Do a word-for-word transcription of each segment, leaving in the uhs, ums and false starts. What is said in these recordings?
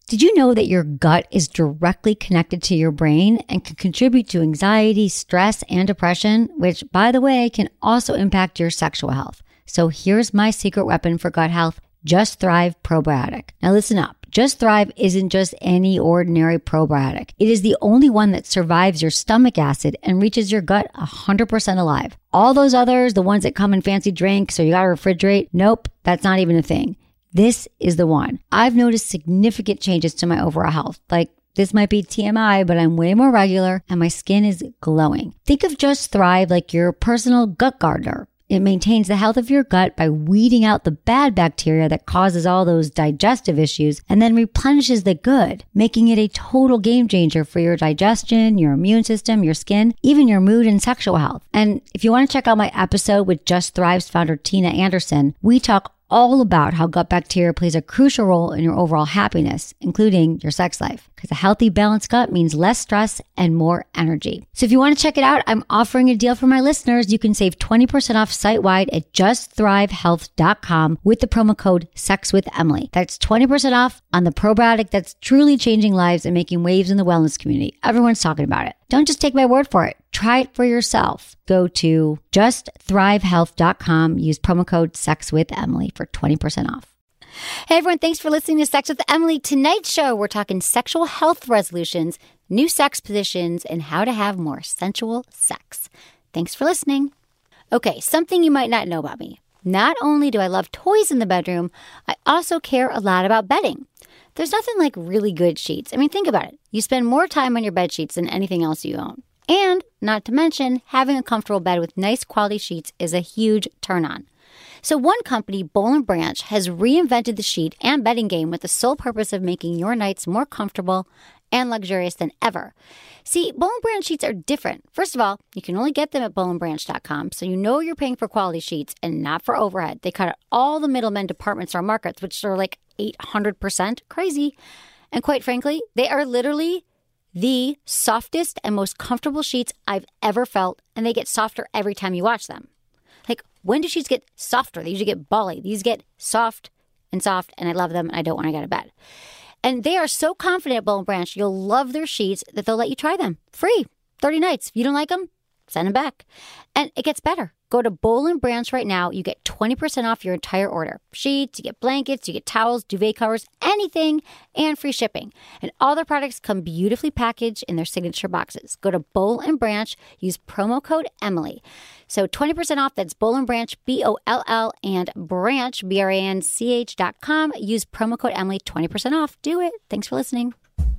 Did you know that your gut is directly connected to your brain and can contribute to anxiety, stress, and depression, which, by the way, can also impact your sexual health? So here's my secret weapon for gut health, Just Thrive Probiotic. Now listen up. Just Thrive isn't just any ordinary probiotic. It is the only one that survives your stomach acid and reaches your gut one hundred percent alive. All those others, the ones that come in fancy drinks or you gotta refrigerate, nope, that's not even a thing. This is the one. I've noticed significant changes to my overall health. Like, this might be T M I, but I'm way more regular and my skin is glowing. Think of Just Thrive like your personal gut gardener. It maintains the health of your gut by weeding out the bad bacteria that causes all those digestive issues and then replenishes the good, making it a total game changer for your digestion, your immune system, your skin, even your mood and sexual health. And if you want to check out my episode with Just Thrive's founder, Tina Anderson, we talk all about how gut bacteria plays a crucial role in your overall happiness, including your sex life. Because a healthy, balanced gut means less stress and more energy. So if you want to check it out, I'm offering a deal for my listeners. You can save twenty percent off site-wide at just thrive health dot com with the promo code SEXWITHEMILY. That's twenty percent off on the probiotic that's truly changing lives and making waves in the wellness community. Everyone's talking about it. Don't just take my word for it. Try it for yourself. Go to just thrive health dot com. Use promo code SEXWITHEMILY for twenty percent off. Hey everyone, thanks for listening to Sex with Emily. Tonight's show, we're talking sexual health resolutions, new sex positions, and how to have more sensual sex. Thanks for listening. Okay, something you might not know about me. Not only do I love toys in the bedroom, I also care a lot about bedding. There's nothing like really good sheets. I mean, think about it. You spend more time on your bed sheets than anything else you own. And not to mention, having a comfortable bed with nice quality sheets is a huge turn on. So one company, Boll and Branch, has reinvented the sheet and bedding game with the sole purpose of making your nights more comfortable and luxurious than ever. See, Boll and Branch sheets are different. First of all, you can only get them at boll and branch dot com, so you know you're paying for quality sheets and not for overhead. They cut out all the middlemen department store markets, which are like eight hundred percent crazy. And quite frankly, they are literally the softest and most comfortable sheets I've ever felt, and they get softer every time you watch them. Like, when do sheets get softer? They usually get bally. These get soft and soft, and I love them, and I don't want to get out of bed. And they are so confident at Boll and Branch, you'll love their sheets that they'll let you try them. Free. thirty nights. If you don't like them, send them back. And it gets better. Go to Boll and Branch right now. You get twenty percent off your entire order. Sheets, you get blankets, you get towels, duvet covers, anything, and free shipping. And all their products come beautifully packaged in their signature boxes. Go to Boll and Branch. Use promo code Emily. So twenty percent off. That's Boll and Branch, B O L L, and Branch, B R A N C H dot com. Use promo code Emily, twenty percent off. Do it. Thanks for listening.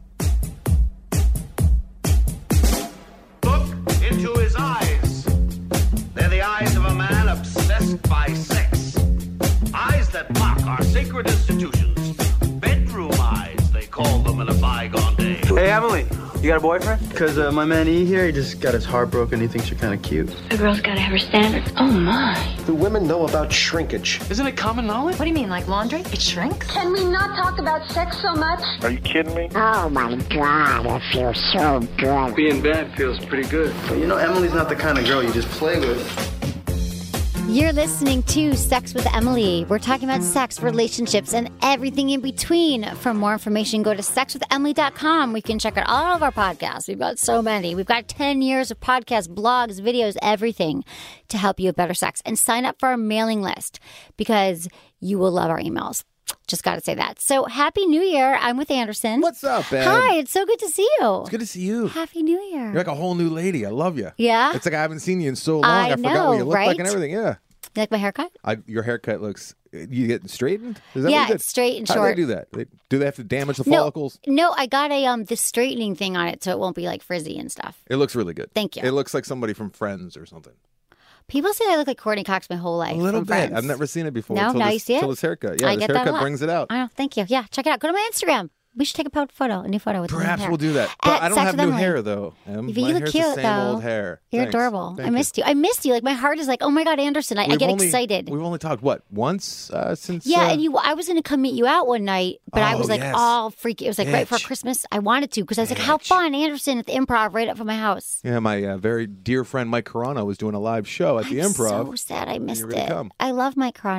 Look into his eyes. They're the eyes of a man obsessed by sex. Eyes that mock our sacred institutions. Bedroom eyes, they call them in a bygone day. Hey, Emily, you got a boyfriend? Because uh, my man E here, he just got his heart broken. He thinks you're kind of cute. A girl's got to have her standards. Oh, my. Do women know about shrinkage? Isn't it common knowledge? What do you mean, like laundry? It shrinks? Can we not talk about sex so much? Are you kidding me? Oh, my God, I feel so good. Being bad feels pretty good. But you know, Emily's not the kind of girl you just play with. You're listening to Sex with Emily. We're talking about sex, relationships, and everything in between. For more information, go to sex with emily dot com. We can check out all of our podcasts. We've got so many. We've got ten years of podcasts, blogs, videos, everything to help you have better sex. And sign up for our mailing list because you will love our emails. Just got to say that. So, Happy New Year. I'm with Anderson. What's up, Ed? Hi, it's so good to see you. It's good to see you. Happy New Year. You're like a whole new lady. I love you. Yeah? It's like I haven't seen you in so long. I I, forgot know, what you look right? like and everything. Yeah. You like my haircut? I, your haircut looks... You getting straightened? Is that Yeah, what you did? it's straight and How short. do they do that? They, do they have to damage the No, follicles? No, I got a um this straightening thing on it so it won't be like frizzy and stuff. It looks really good. Thank you. It looks like somebody from Friends or something. People say I look like Courtney Cox my whole life. A little from bit. Friends. I've never seen it before. No, until now this, you see it? Till this haircut. Yeah, I this get that a haircut lot. brings it out. I know. Thank you. Yeah, check it out. Go to my Instagram. We should take a po- photo, a new photo with Perhaps the new we'll hair. do that. But At I don't Sex have with new Emily. hair, though. Em. But you My look hair's cute, the same though. old hair. You're Thanks. adorable. Thank I missed you. I missed you. Like my heart is like, oh my God, Anderson. I, I We've get only- excited. We've only talked, what, once uh, since... Yeah, uh, and you. I was going to come meet you out one night, but I Oh, was like yes. all freaky. It was like right before Bitch. Christmas. I wanted to because I was like, how Bitch. fun, Anderson at the Improv right up from my house. Yeah, my uh, very dear friend Mike Carano was doing a live show at the I'm Improv. so sad I missed were gonna it. come. I love Mike Carano.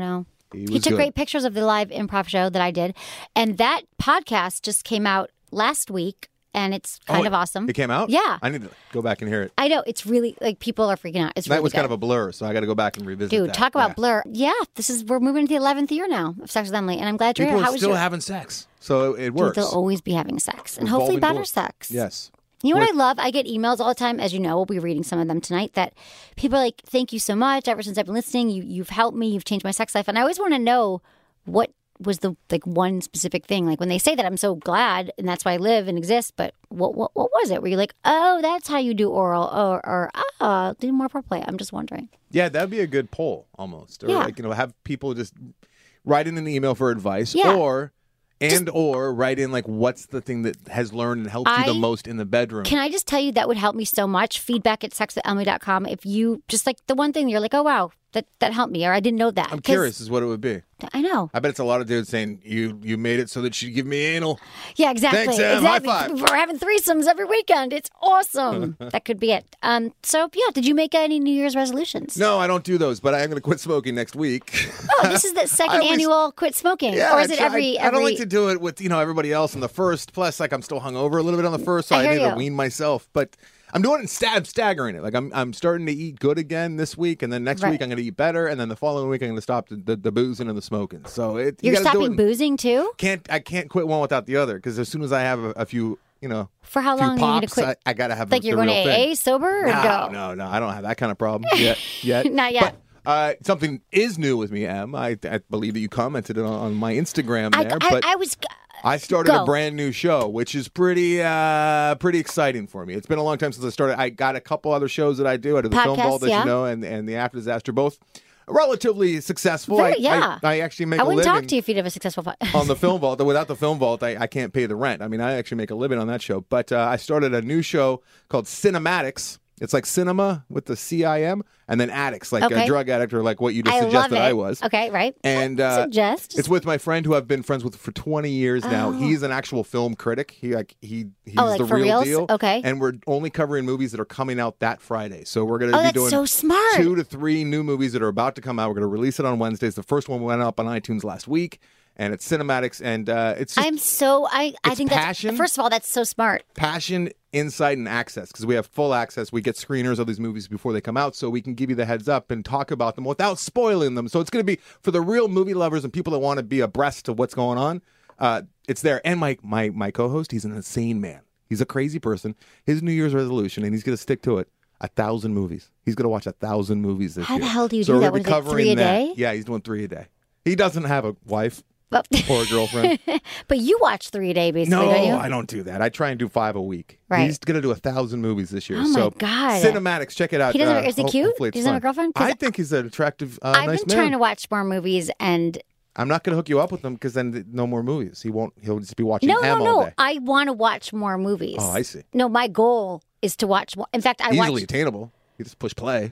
He, was He took good. great pictures of the live improv show that I did. And that podcast just came out last week, and it's kind Oh, of awesome. It came out? Yeah. I need to go back and hear it. I know. It's really, like, people are freaking out. It's That really was kind good. of a blur, so I got to go back and revisit Dude, that. talk about Yeah. blur. Yeah, this is, we're moving into the eleventh year now of Sex with Emily, and I'm glad you're People here. How are was still your... having sex, so it Dude, works. they'll always be having sex, and hopefully Revolving better door. sex. Yes. You know what What- I love? I get emails all the time, as you know. We'll be reading some of them tonight. That people are like, "Thank you so much. Ever since I've been listening, you you've helped me. You've changed my sex life." And I always want to know what was the like one specific thing. Like when they say that, I'm so glad, and that's why I live and exist. But what what what was it? Were you like, "Oh, that's how you do oral," or or ah, do more foreplay? I'm just wondering. Yeah, that'd be a good poll almost. Or Yeah. like, you know, have people just write in an email for advice Yeah. or and or write in like what's the thing that has learned and helped you I- the most in the bedroom. Can I just tell you that would help me so much? Feedback at sex with emily dot com. If you just like the one thing you're like, "Oh wow, that that helped me," or "I didn't know that." I'm 'Cause- curious is what it would be. I know. I bet it's a lot of dudes saying you you made it so that she'd give me anal. Yeah, exactly. Thanks, Em. High exactly. five. We're having threesomes every weekend. It's awesome. That could be it. Um. So yeah, did you make any New Year's resolutions? No, I don't do those, but I am going to quit smoking next week. Oh, this is the second always- annual quit smoking, Yeah, or is I it try- every? I, I don't every... like to do it with you know everybody else on the first. Plus, like I'm still hungover a little bit on the first, so I I, hear need you. to wean myself. But I'm doing it, stab staggering it. Like I'm I'm starting to eat good again this week, and then next Right. week I'm going to eat better, and then the following week I'm going to stop the, the, the boozing and the smoking. So it you You're gotta do stopping it. boozing too? Can't I can't quit one without the other because as soon as I have a, a few you know For how few long are you going to pops, quit? I, I got to have like the, you're the going to real A A thing. sober or no, go? no, no, I don't have that kind of problem yet. Yet, Not yet. But, uh, something is new with me, Em. I, I believe that you commented on, on my Instagram I, there, I, but I was. I started Go. a brand new show, which is pretty uh, pretty exciting for me. It's been a long time since I started. I got a couple other shows that I do. I do the Film Podcasts, Vault, as yeah. you know, and, and the After Disaster, both relatively successful. Very- I, yeah. I, I actually make I a wouldn't living talk to you if you'd have a successful. Pod- on the Film Vault. Without the Film Vault, I, I can't pay the rent. I mean, I actually make a living on that show. But uh, I started a new show called Cinematics. It's like cinema with the C I M, and then addicts, like Okay. a drug addict or like what you just I love suggested it. I was. Okay, right. And uh, Suggest. it's with my friend who I've been friends with for twenty years now. He's an actual film critic. He like he he's Oh, like the for real reals? deal. Okay. And we're only covering movies that are coming out that Friday. So we're going to Oh, be that's doing so smart. two to three new movies that are about to come out. We're going to release it on Wednesdays. The first one went up on iTunes last week, and it's Cinematics, and uh, it's just I'm so I I It's think passion. that's first of all that's so smart. passion, insight, and access because we have full access. We get screeners of these movies before they come out, so we can give you the heads up and talk about them without spoiling them. So it's going to be for the real movie lovers and people that want to be abreast of what's going on. Uh, it's there. And my my my co-host, he's an insane man. He's a crazy person. His New Year's resolution, and he's going to stick to it. A thousand movies. He's going to watch a thousand movies this How year. the hell do you so do we're that? gonna be What is it, covering three a that. day? Yeah, he's doing three a day. He doesn't have a wife But, or a girlfriend. but you watch three a day basically, No, don't you? I don't do that. I try and do five a week. Right. He's going to do a thousand movies this year. Oh, my so God. Cinematics, check it out. He doesn't- Uh, is he ho- cute? hopefully it's He doesn't have fun. a girlfriend? 'Cause I think he's an attractive, uh, I've nice been man. trying to watch more movies and I'm not going to hook you up with him because then th- no more movies. He won't. He'll just be watching no, M no, all no. day. I want to watch more movies. Oh, I see. No, my goal is to watch. more. In fact, I Easily watch. attainable. You just push play.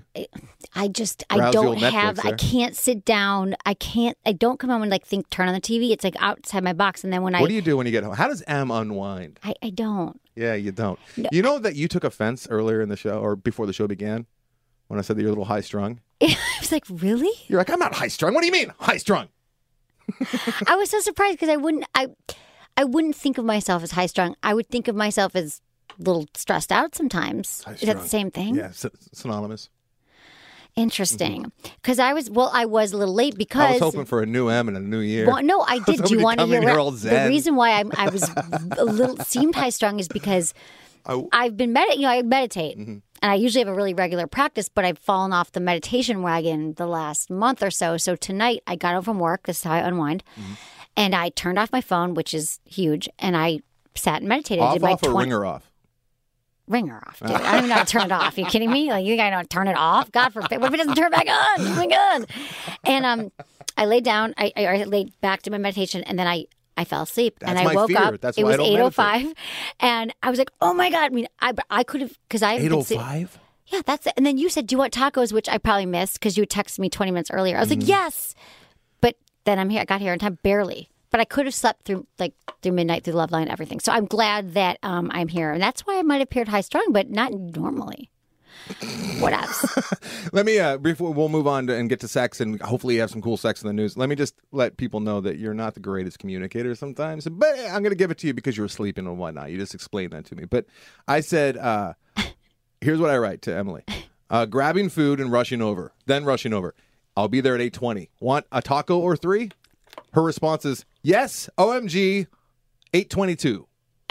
I just I Browse the don't old Netflix have. I there. can't sit down. I can't. I don't come home and like think. Turn on the T V. It's like outside my box, and then when I What do you do when you get home? How does M unwind? I, I don't. Yeah, you don't. You know that you took offense earlier in the show or before the show began when I said that you're a little high strung. I was like, really? You're like, I'm not high strung. What do you mean high strung? I was so surprised because I wouldn't. I I wouldn't think of myself as high strung. I would think of myself as a little stressed out sometimes. Is that the same thing? Yeah, sy- synonymous. Interesting. Because I was well, I was a little late because I was hoping for a new M and a new year. Well, no, I did. Do you Somebody want to come hear in here what- all the zen. reason why I, I was a little seemed high strung is because I- I've been med- you know I meditate Mm-hmm. and I usually have a really regular practice, but I've fallen off the meditation wagon the last month or so. So tonight I got home from work. This is how I unwind, Mm-hmm. and I turned off my phone, which is huge, and I sat and meditated. Off, did my off, or twen- ringer off? ringer off, dude. I don't even know how to turn it off. Are you kidding me? Like, you think I know how to turn it off? God forbid. What if it doesn't turn back on? Oh, my God. And um, I laid down. I, I, I laid back to my meditation, and then I, I fell asleep. and That's I my woke fear. up. That's it why I was don't eight oh five. And I was like, oh, my God. I mean, I, I could have, because I eight oh five? Yeah, that's it. And then you said, do you want tacos? Which I probably missed because you had texted me twenty minutes earlier. I was Mm-hmm. like, yes. But then I'm here. I got here in time, barely. But I could have slept through like through midnight, through the love line, everything. So I'm glad that um, I'm here. And that's why I might have appeared high strung, but not normally. What else? Let me, uh, before we'll move on to, and get to sex, and hopefully you have some cool sex in the news. Let me just let people know that you're not the greatest communicator sometimes, but I'm going to give it to you because you were sleeping and whatnot. You just explained that to me. But I said, uh, here's what I write to Emily. Uh, grabbing food and rushing over, then rushing over. I'll be there at eight twenty. Want a taco or three? Her response is, yes, O M G, eight twenty-two.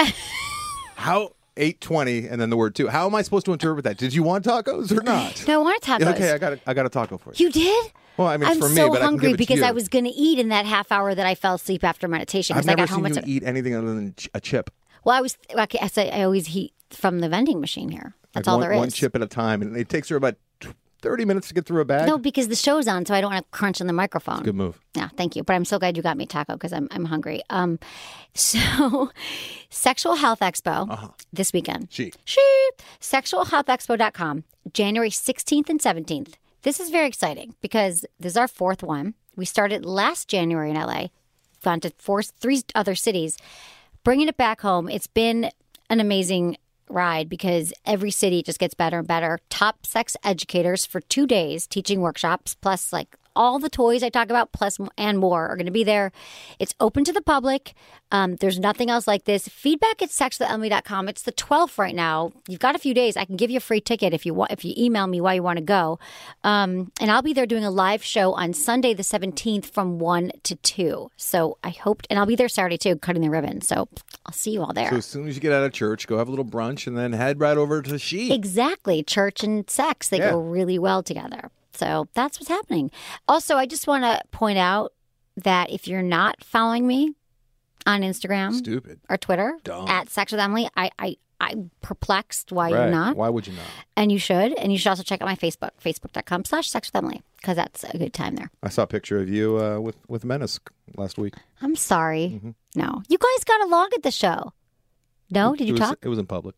How? eight twenty and then the word two. How am I supposed to interpret that? Did you want tacos or not? No, I want tacos. Okay, I got a, I got a taco for you. You did? Well, I mean, I'm for me, so but I can hungry give it to because you. I was going to eat in that half hour that I fell asleep after meditation. I've I never got seen home you at- eat anything other than ch- a chip. Well, I was. Okay, I, say I always eat from the vending machine here. That's Like all one, there is. One chip at a time, and it takes her about thirty minutes to get through a bag. No, because the show's on, so I don't want to crunch in the microphone. Good move. Yeah, thank you. But I'm so glad you got me taco because I'm I'm hungry. Um, so Sexual Health Expo Uh-huh. this weekend. She. She. sexual health expo dot com, January sixteenth and seventeenth. This is very exciting because this is our fourth one. We started last January in L A, gone to four, three other cities, bringing it back home. It's been an amazing ride because every city just gets better and better. Top sex educators for two days teaching workshops, plus like all the toys I talk about, plus and more are going to be there. It's open to the public. Um, there's nothing else like this. Feedback at sex with emily dot com. It's the twelfth right now. You've got a few days. I can give you a free ticket if you want. If you email me why you want to go, um, and I'll be there doing a live show on Sunday the seventeenth from one to two. So I hoped, and I'll be there Saturday too, cutting the ribbon. So I'll see you all there. So as soon as you get out of church, go have a little brunch, and then head right over to She. Exactly. Church and sex, they Yeah. go really well together. So that's what's happening. Also, I just want to point out that if you're not following me on Instagram Stupid. or Twitter Dumb. at Sex with Emily, I, I, I'm perplexed why Right. you're not. Why would you not? And you should. And you should also check out my Facebook, facebook.com slash Sex with Emily, because that's a good time there. I saw a picture of you uh, with, with Menace last week. I'm sorry. Mm-hmm. No. You guys got along at the show. No? Did you it was, talk? It was in public.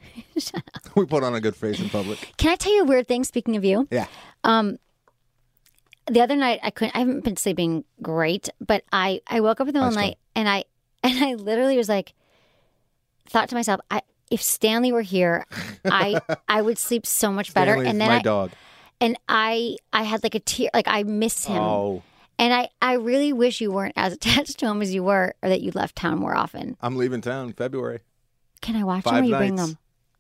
We put on a good face in public. Can I tell you a weird thing, speaking of you? Yeah. Um, the other night I couldn't. I haven't been sleeping great, but I, I woke up in the middle of the I night and I and I literally was like, thought to myself, I if Stanley were here, I I would sleep so much better. Stanley's and then my I, dog. and I I had like a tear, like I miss him. Oh, And I I really wish you weren't as attached to him as you were, or that you left town more often. I'm leaving town in February. Can I watch him Five or you bring nights. him?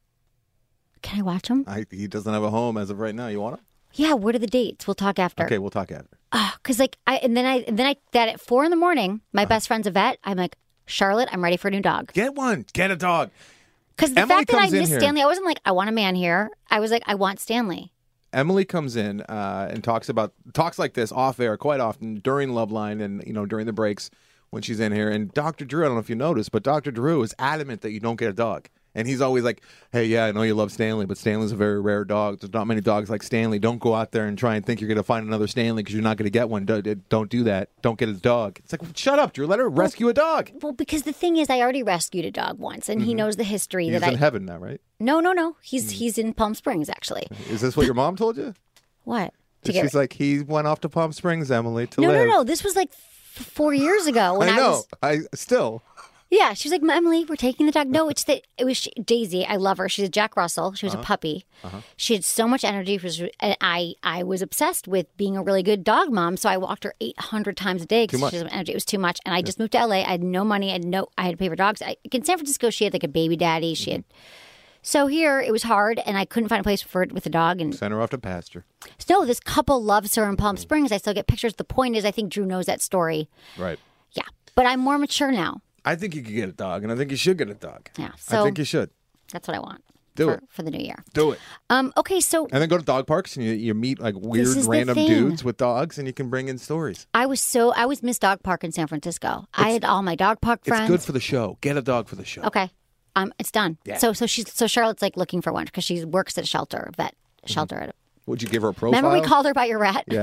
Can I watch him? I, he doesn't have a home as of right now. You want him? Yeah. What are the dates? We'll talk after. Okay, we'll talk after. Because like I and then I and then I that at four in the morning, my best friend's a vet. I'm like, Charlotte, I'm ready for a new dog. Get one. Get a dog. Because the Emily fact that I comes in miss here. Stanley, I wasn't like I want a man here. I was like I want Stanley. Emily comes in uh, and talks about talks like this off air quite often during Loveline and you know during the breaks when she's in here. And Doctor Drew, I don't know if you noticed, but Doctor Drew is adamant that you don't get a dog. And he's always like, "Hey, yeah, I know you love Stanley, but Stanley's a very rare dog. There's not many dogs like Stanley. Don't go out there and try and think you're going to find another Stanley because you're not going to get one. Don't, don't do that. Don't get a dog." It's like, shut up, Drew. Let her rescue a dog. Well, because the thing is, I already rescued a dog once, and he knows the history Mm-hmm. He's that in I. heaven now, right? No, no, no. He's he's in Palm Springs actually. Is this what your mom told you? What? To She's get- like, he went off to Palm Springs, Emily, to no, live. no, no. This was like f- four years ago when I I, know. was. I still. Yeah, she was like, Emily, we're taking the dog. No, it's that it was she, Daisy. I love her. She's a Jack Russell. She was Uh-huh. a puppy. She had so much energy. She was, and I, I was obsessed with being a really good dog mom. So I walked her eight hundred times a day because much. she had so much energy. It was too much. And I just moved to L A. I had no money. I had no. I had to pay for dogs. I, in San Francisco, she had like a baby daddy. She had. So here it was hard, and I couldn't find a place for it with a dog. And Send her off to pasture. no, this couple loves her in Palm Springs. I still get pictures. The point is, I think Drew knows that story. Right. Yeah, but I'm more mature now. I think you could get a dog, and I think you should get a dog. Yeah, so I think you should. that's what I want. Do for, it. for the new year. Do it. Um. Okay, so And then go to dog parks, and you, you meet like weird is the random thing. dudes with dogs, and you can bring in stories. I was so I was Miss Dog Park in San Francisco. I had all my dog park friends. It's good for the show. Get a dog for the show. Okay, um, it's done. Yeah. So so she's so Charlotte's like looking for one because she works at a shelter, vet shelter. At a, Would you give her a profile? remember we called her by your rat? Yeah.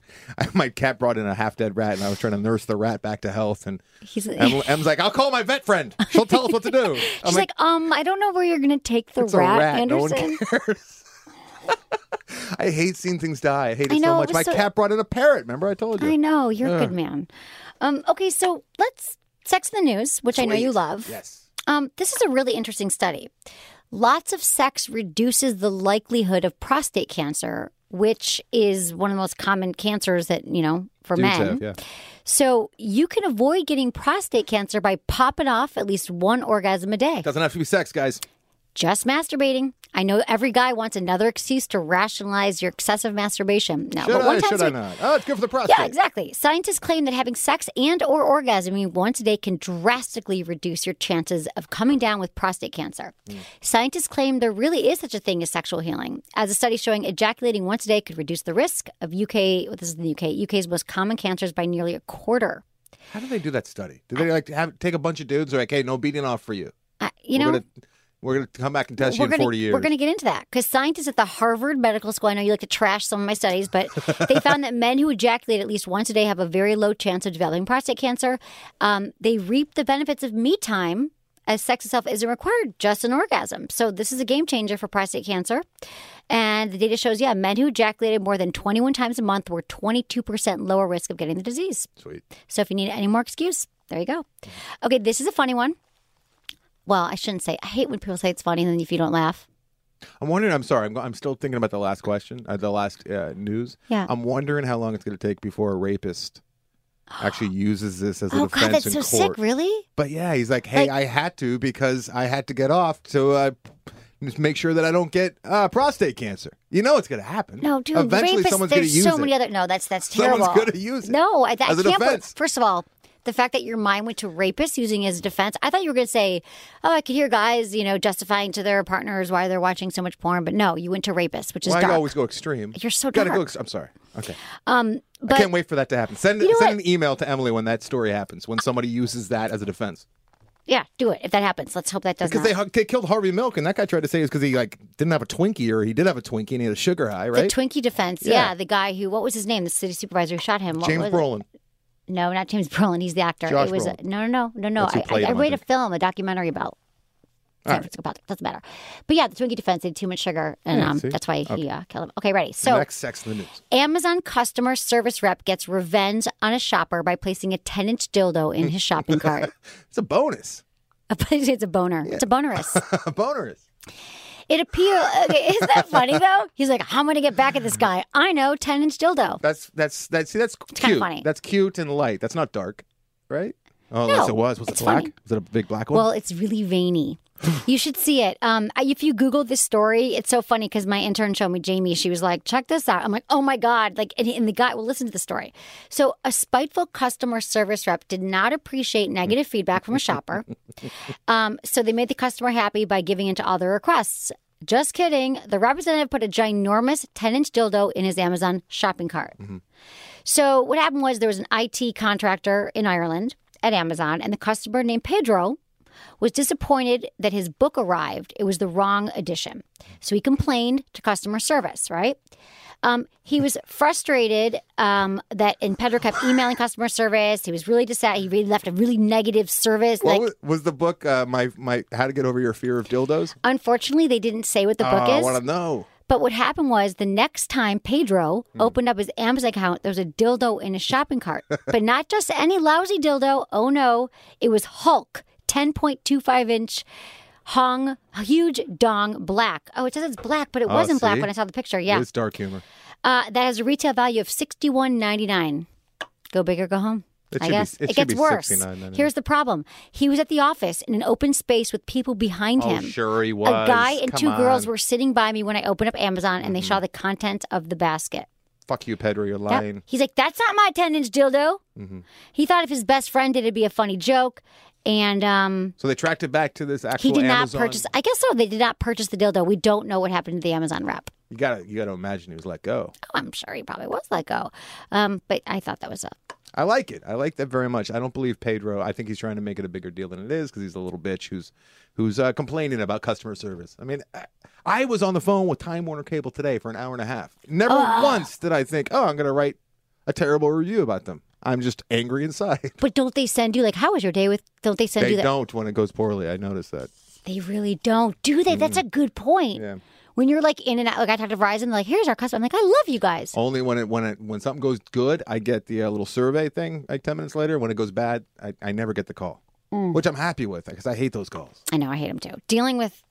My cat brought in a half-dead rat, and I was trying to nurse the rat back to health. And He's, Em, Em's like, "I'll call my vet friend. She'll tell us what to do." I'm she's like, um, I don't know where you're gonna take the "It's rat, a rat. No one Anderson. cares." I hate seeing things die. I hate it I know, so it much. was My so- cat brought in a parrot. Remember, I told you. I know you're a Yeah. good man. Um. Okay, so let's sex in the news, which I know you Sweet. love. Yes. Um, this is a really interesting study. Lots of sex reduces the likelihood of prostate cancer, which is one of the most common cancers that, you know, for Dudes men. have, yeah. So you can avoid getting prostate cancer by popping off at least one orgasm a day. Doesn't have to be sex, guys. Just masturbating. I know every guy wants another excuse to rationalize your excessive masturbation. No, Should but one I? time Should a I week- not? Oh, it's good for the prostate. Yeah, exactly. Scientists claim that having sex and or orgasming once a day can drastically reduce your chances of coming down with prostate cancer. Mm. Scientists claim there really is such a thing as sexual healing, as a study showing ejaculating once a day could reduce the risk of U K, well, this is the U K, U K's most common cancers by nearly a quarter. How do they do that study? Do they like have take a bunch of dudes? Or like, hey, no beating off for you. Uh, you we're know, gonna, we're gonna come back and test you we're in gonna, forty years. We're going to get into that because scientists at the Harvard Medical School, I know you like to trash some of my studies, but they found that men who ejaculate at least once a day have a very low chance of developing prostate cancer. Um, they reap the benefits of me time as sex itself isn't required, just an orgasm. So this is a game changer for prostate cancer. And the data shows, yeah, men who ejaculated more than twenty-one times a month were twenty-two percent lower risk of getting the disease. Sweet. So if you need any more excuse, there you go. Okay, this is a funny one. Well, I shouldn't say. I hate when people say it's funny and then if you don't laugh. I'm wondering. I'm sorry. I'm, I'm still thinking about the last question, uh, the last uh, news. Yeah. I'm wondering how long it's going to take before a rapist actually uses this as a Oh, defense God, that's in so court. sick. Really? But yeah, he's like, hey, Like- I had to because I had to get off to uh, just make sure that I don't get uh, prostate cancer. You know it's going to happen. No, dude. Eventually, rapists, someone's going to there's use so it. many other. No, that's that's terrible. Someone's going to use it. No, I, I as a can't. believe- defense. First of all, the fact that your mind went to rapists using it as a defense. I thought you were going to say, "Oh, I could hear guys, you know, justifying to their partners why they're watching so much porn." But no, you went to rapists, which is Why dark. always go extreme? You're so Gotta dark. go. Ex- I'm sorry. Okay. Um, but I can't wait for that to happen. Send You know send what? an email to Emily when that story happens. When somebody uses that as a defense. yeah, do it if that happens. Let's hope that does Because not. they, hu- they killed Harvey Milk, and that guy tried to say it's because he like didn't have a Twinkie, or he did have a Twinkie and he had a sugar high, the right? Twinkie defense. Yeah. Yeah. the guy who, what was his name? The city supervisor who shot him. What James was it? Brolin. No, not James Brolin. He's the actor. Josh it was Brolin. no, no, no, no, no. That's who I, played I, I him, I read a think. film, a documentary about San right. Francisco politics. Doesn't matter. But yeah, the Twinkie defense. They had too much sugar, and Yeah, um, see? that's why he Okay. uh, killed him. Okay, ready. So Next sex in the news. Amazon customer service rep gets revenge on a shopper by placing a ten-inch dildo in his shopping cart. It's a bonus. It's a boner. It's a bonerous. A bonus. It appears. Okay, isn't that funny though? He's like, "I'm gonna get back at this guy. I know, ten-inch dildo." That's that's that's see that's kinda cute. funny. That's cute and light. That's not dark, right? Oh, No, unless it was. Was it it's black? funny. Was it a big black one? Well, it's really veiny. You should see it. Um, I- if you Google this story, it's so funny because my intern showed me, Jamie. She was like, "Check this out." I'm like, "Oh my god!" Like, and, and the guy. Well, listen to the story. So, a spiteful customer service rep did not appreciate negative feedback from a shopper. Um, so they made the customer happy by giving in to all their requests. Just kidding. The representative put a ginormous ten-inch dildo in his Amazon shopping cart. So what happened was there was an I T contractor in Ireland at Amazon, and the customer named Pedro was disappointed that his book arrived. It was the wrong edition. So he complained to customer service, right? Um, he was frustrated um, that, and Pedro kept emailing customer service. He was really dissatisfied. He really left a really negative service. what like, was, was the book? Uh, my my How to Get Over Your Fear of Dildos. unfortunately, they didn't say what the book Oh, I is. want to know. But what happened was the next time Pedro Hmm. opened up his Amazon account, there was a dildo in his shopping cart. But not just any lousy dildo. Oh, no. It was Hulk, ten point two five inch Hong, huge dong black. Oh, it says it's black, but it Oh, wasn't black see? when I saw the picture. Yeah. It's dark humor. Uh, that has a retail value of sixty-one ninety-nine. Go big or go home. It I should be- guess it it should gets be worse. sixty-nine ninety-nine. Here's the problem: he was at the office in an open space with people behind Oh, him. sure he was. A guy and Come two girls on. Mm-hmm. were sitting by me when I opened up Amazon, and they saw the content of the basket. Fuck you, Pedro. You're Yep. lying. He's like, "That's not my ten-inch dildo." Mm-hmm. He thought if his best friend did, it'd be a funny joke, and um, So they tracked it back to this actual he did not Amazon. purchase. I guess so. They did not purchase the dildo. We don't know what happened to the Amazon rep. You gotta you gotta imagine he was let go. Oh, I'm sure he probably was let go, um, but I thought that was a. I like it. I like that very much. I don't believe Pedro. I think he's trying to make it a bigger deal than it is because he's a little bitch who's who's uh, complaining about customer service. I mean, I, I was on the phone with Time Warner Cable today for an hour and a half. Never once did I think, oh, I'm going to write a terrible review about them. I'm just angry inside. But don't they send you like, how was your day with? Don't they send They you that? don't when it goes poorly. I noticed that. They really don't, do they? That's a good point. Yeah. When you're like in and out, like I talked to Verizon, they're like, here's our customer. I'm like, I love you guys. Only when it when it when something goes good, I get the uh, little survey thing like ten minutes later. When it goes bad, I, I never get the call, Mm. which I'm happy with because I hate those calls. I know, I hate them too. Dealing with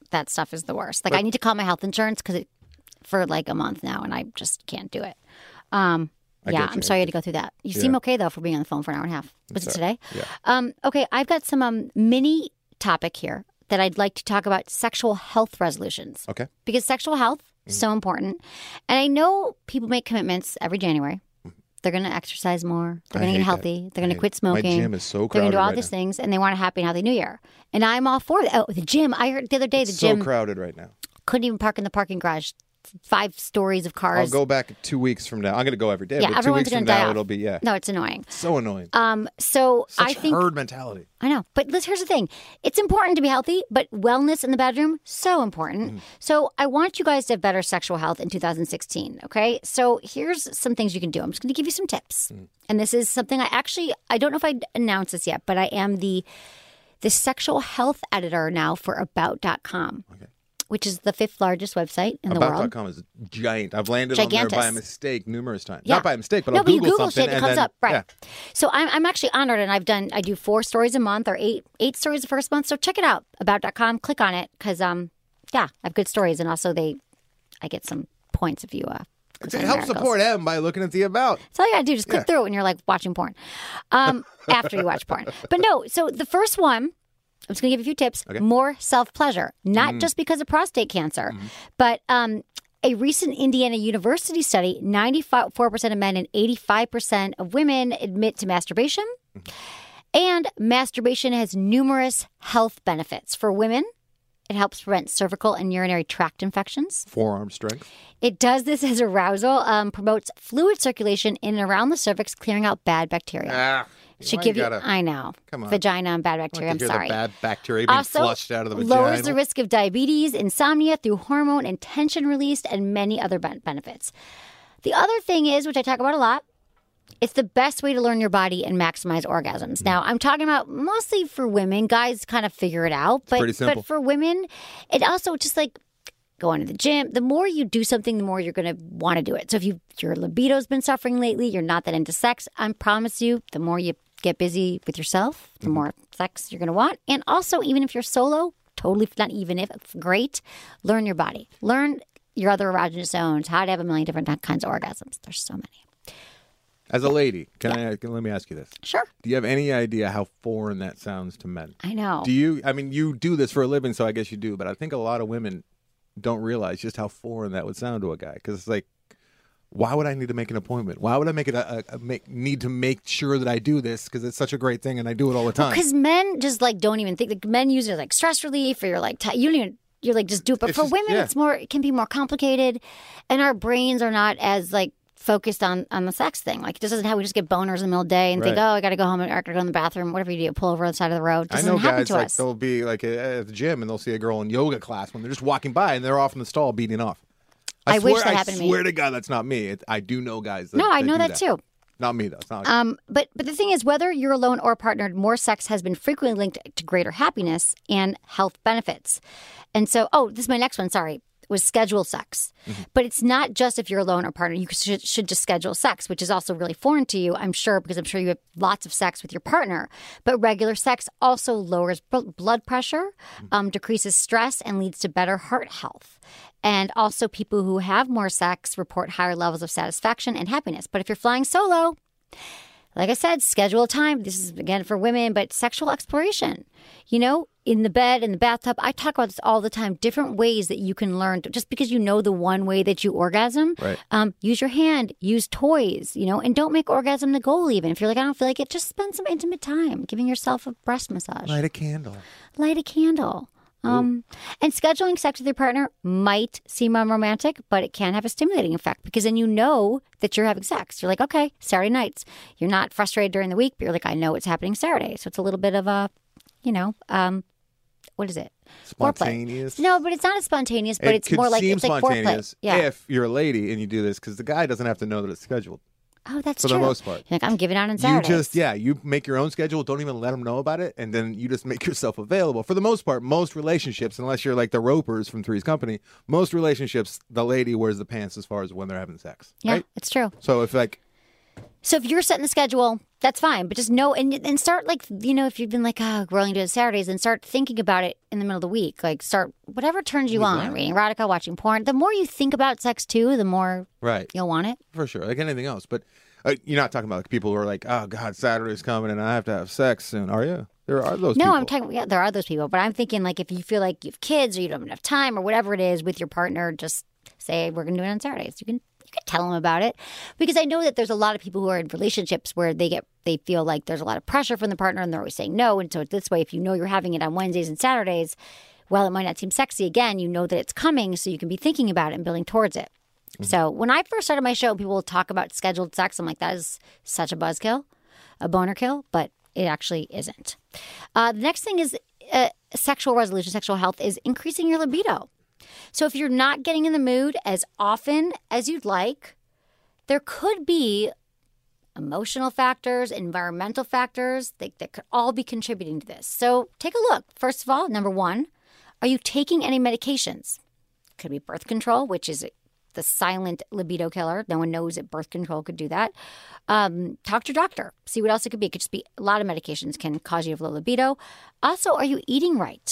that stuff is the worst. Like, but, I need to call my health insurance because it for like a month now, and I just can't do it. Um, yeah, I'm sorry I had to go through that. You yeah. seem okay, though, for being on the phone for an hour and a half. Was it today? Yeah. Um, okay, I've got some um, mini topic here that I'd like to talk about sexual health resolutions. Okay. Because sexual health is mm-hmm. so important. And I know people make commitments every January. They're going to exercise more. They're going to get healthy. That. They're going to quit smoking. My gym is so crowded. They're going to do all right these now. things, and they want a happy and healthy New Year. And I'm all for that. Oh, the gym. I heard the other day it's the so gym. so crowded right now. Couldn't even park in the parking garage. Five stories of cars. I'll go back two weeks from now. I'm going to go every day. Yeah, but two everyone's weeks going from to die now, off. it'll be, yeah. No, it's annoying. So annoying. Um, so Such I think. herd mentality. I know. But let's, here's the thing. It's important to be healthy, but wellness in the bedroom, so important. Mm. So I want you guys to have better sexual health in two thousand sixteen, okay? So here's some things you can do. I'm just going to give you some tips. Mm. And this is something I actually, I don't know if I announced this yet, but I am the the sexual health editor now for about dot com. Okay. Which is the fifth largest website in the world. about dot com is giant. I've landed Gigantus. on there by mistake numerous times. Yeah. Not by mistake, but no, I'll but Google you Google something shit, it and comes then, up. Right. Yeah. So I'm, I'm actually honored, and I've done, I do four stories a month or eight eight stories the first month. So check it out, about dot com. Click on it because, um, yeah, I have good stories. And also they, I get some points if you, uh, It helps support M by looking at the about. That's all you got to do. Just click yeah. through it when you're like watching porn. Um, after you watch porn. But no, so the first one, I'm just going to give you a few tips. Okay. More self-pleasure, not mm. just because of prostate cancer, mm. but um, a recent Indiana University study, ninety-four percent of men and eighty-five percent of women admit to masturbation. Mm. And masturbation has numerous health benefits. For women, it helps prevent cervical and urinary tract infections. Forearm strength. It does this as arousal, um, promotes fluid circulation in and around the cervix, clearing out bad bacteria. Ah. Should Why give you, you gotta, I know, come on. Vagina and bad bacteria. Like I'm sorry. The bad bacteria being also, flushed out of the vagina. Lowers the risk of diabetes, insomnia through hormone and tension released, and many other ben- benefits. The other thing is, which I talk about a lot, it's the best way to learn your body and maximize orgasms. Mm. Now, I'm talking about mostly for women. Guys kind of figure it out, but pretty simple. But for women, it also just like going to the gym. The more you do something, the more you're going to want to do it. So if you your libido's been suffering lately, you're not that into sex, I promise you, the more you get busy with yourself, the mm-hmm. more sex you're going to want. And also, even if you're solo, totally not even if, it's great, learn your body. Learn your other erogenous zones, how to have a million different kinds of orgasms. There's so many. As a lady, can yeah. I can, let me ask you this. Sure. Do you have any idea how foreign that sounds to men? I know. Do you, I mean, you do this for a living, so I guess you do, but I think a lot of women don't realize just how foreign that would sound to a guy. Because it's like, why would I need to make an appointment? Why would I make it a, a, a make, need to make sure that I do this? Because it's such a great thing, and I do it all the time. Because well, men just like don't even think. Like, men use it as like stress relief, or you're like t- you don't even you're like just do it. But it's for just, women, yeah. it's more. It can be more complicated, and our brains are not as like focused on on the sex thing. Like, this isn't how we just get boners in the middle of the day and right. think, oh, I got to go home and I got to go in the bathroom. Whatever you do, pull over on the side of the road. This I know doesn't happen guys to like us. they'll be like at the gym and they'll see a girl in yoga class when they're just walking by and they're off in the stall beating off. I, I swear, wish that happened I to me. swear to God, that's not me. It, I do know guys. That, no, I that know do that, that too. Not me though. It's not like um, but but the thing is, whether you're alone or partnered, more sex has been frequently linked to greater happiness and health benefits. And so, oh, this is my next one. Sorry. Was schedule sex. Mm-hmm. But it's not just if you're alone or partner. You should, should just schedule sex, which is also really foreign to you, I'm sure, because I'm sure you have lots of sex with your partner. But regular sex also lowers b- blood pressure, mm-hmm. um, decreases stress, and leads to better heart health. And also people who have more sex report higher levels of satisfaction and happiness. But if you're flying solo, like I said, schedule time. This is, again, for women, but sexual exploration. You know, in the bed, in the bathtub. I talk about this all the time. Different ways that you can learn. To, just because you know the one way that you orgasm, right. um, use your hand, use toys, you know, and don't make orgasm the goal even. If you're like, I don't feel like it, just spend some intimate time giving yourself a breast massage. Light a candle. Light a candle. Um, and scheduling sex with your partner might seem unromantic, but it can have a stimulating effect because then you know that you're having sex. You're like, okay, Saturday nights. You're not frustrated during the week, but you're like, I know it's happening Saturday. So it's a little bit of a, you know, um, what is it? Spontaneous. Foreplay. No, but it's not as spontaneous, but it it's more like it's like foreplay. Yeah. If you're a lady and you do this, because the guy doesn't have to know that it's scheduled. Oh, that's for true. the most part. You're like, I'm giving out on Saturdays. You just, yeah, you make your own schedule. Don't even let them know about it. And then you just make yourself available. For the most part, most relationships, unless you're like the Ropers from Three's Company, most relationships, the lady wears the pants as far as when they're having sex. Yeah, right? it's true. So if like, So if you're setting the schedule, that's fine. But just know and and start like, you know, if you've been like, oh, we're only doing Saturdays, then start thinking about it in the middle of the week. Like start whatever turns you on, reading erotica, watching porn. The more you think about sex too, the more right. you'll want it. For sure. Like anything else. But uh, you're not talking about like people who are like, oh, God, Saturday's coming and I have to have sex soon. Are you? There are those no, people. I'm talking, yeah, there are those people. But I'm thinking like if you feel like you have kids or you don't have enough time or whatever it is with your partner, just say we're going to do it on Saturdays. You can You could tell them about it because I know that there's a lot of people who are in relationships where they get they feel like there's a lot of pressure from the partner and they're always saying no. And so this way, if you know you're having it on Wednesdays and Saturdays, while it might not seem sexy, again, you know that it's coming, so you can be thinking about it and building towards it. Mm-hmm. So when I first started my show, people will talk about scheduled sex. I'm like, that is such a buzzkill, a boner kill, but it actually isn't. Uh, the next thing is uh, sexual resolution, sexual health is increasing your libido. So if you're not getting in the mood as often as you'd like, there could be emotional factors, environmental factors that, that could all be contributing to this. So take a look. First of all, number one, are you taking any medications? Could be birth control, which is the silent libido killer. No one knows that birth control could do that. Um, talk to your doctor. See what else it could be. It could just be a lot of medications can cause you to have low libido. Also, are you eating right?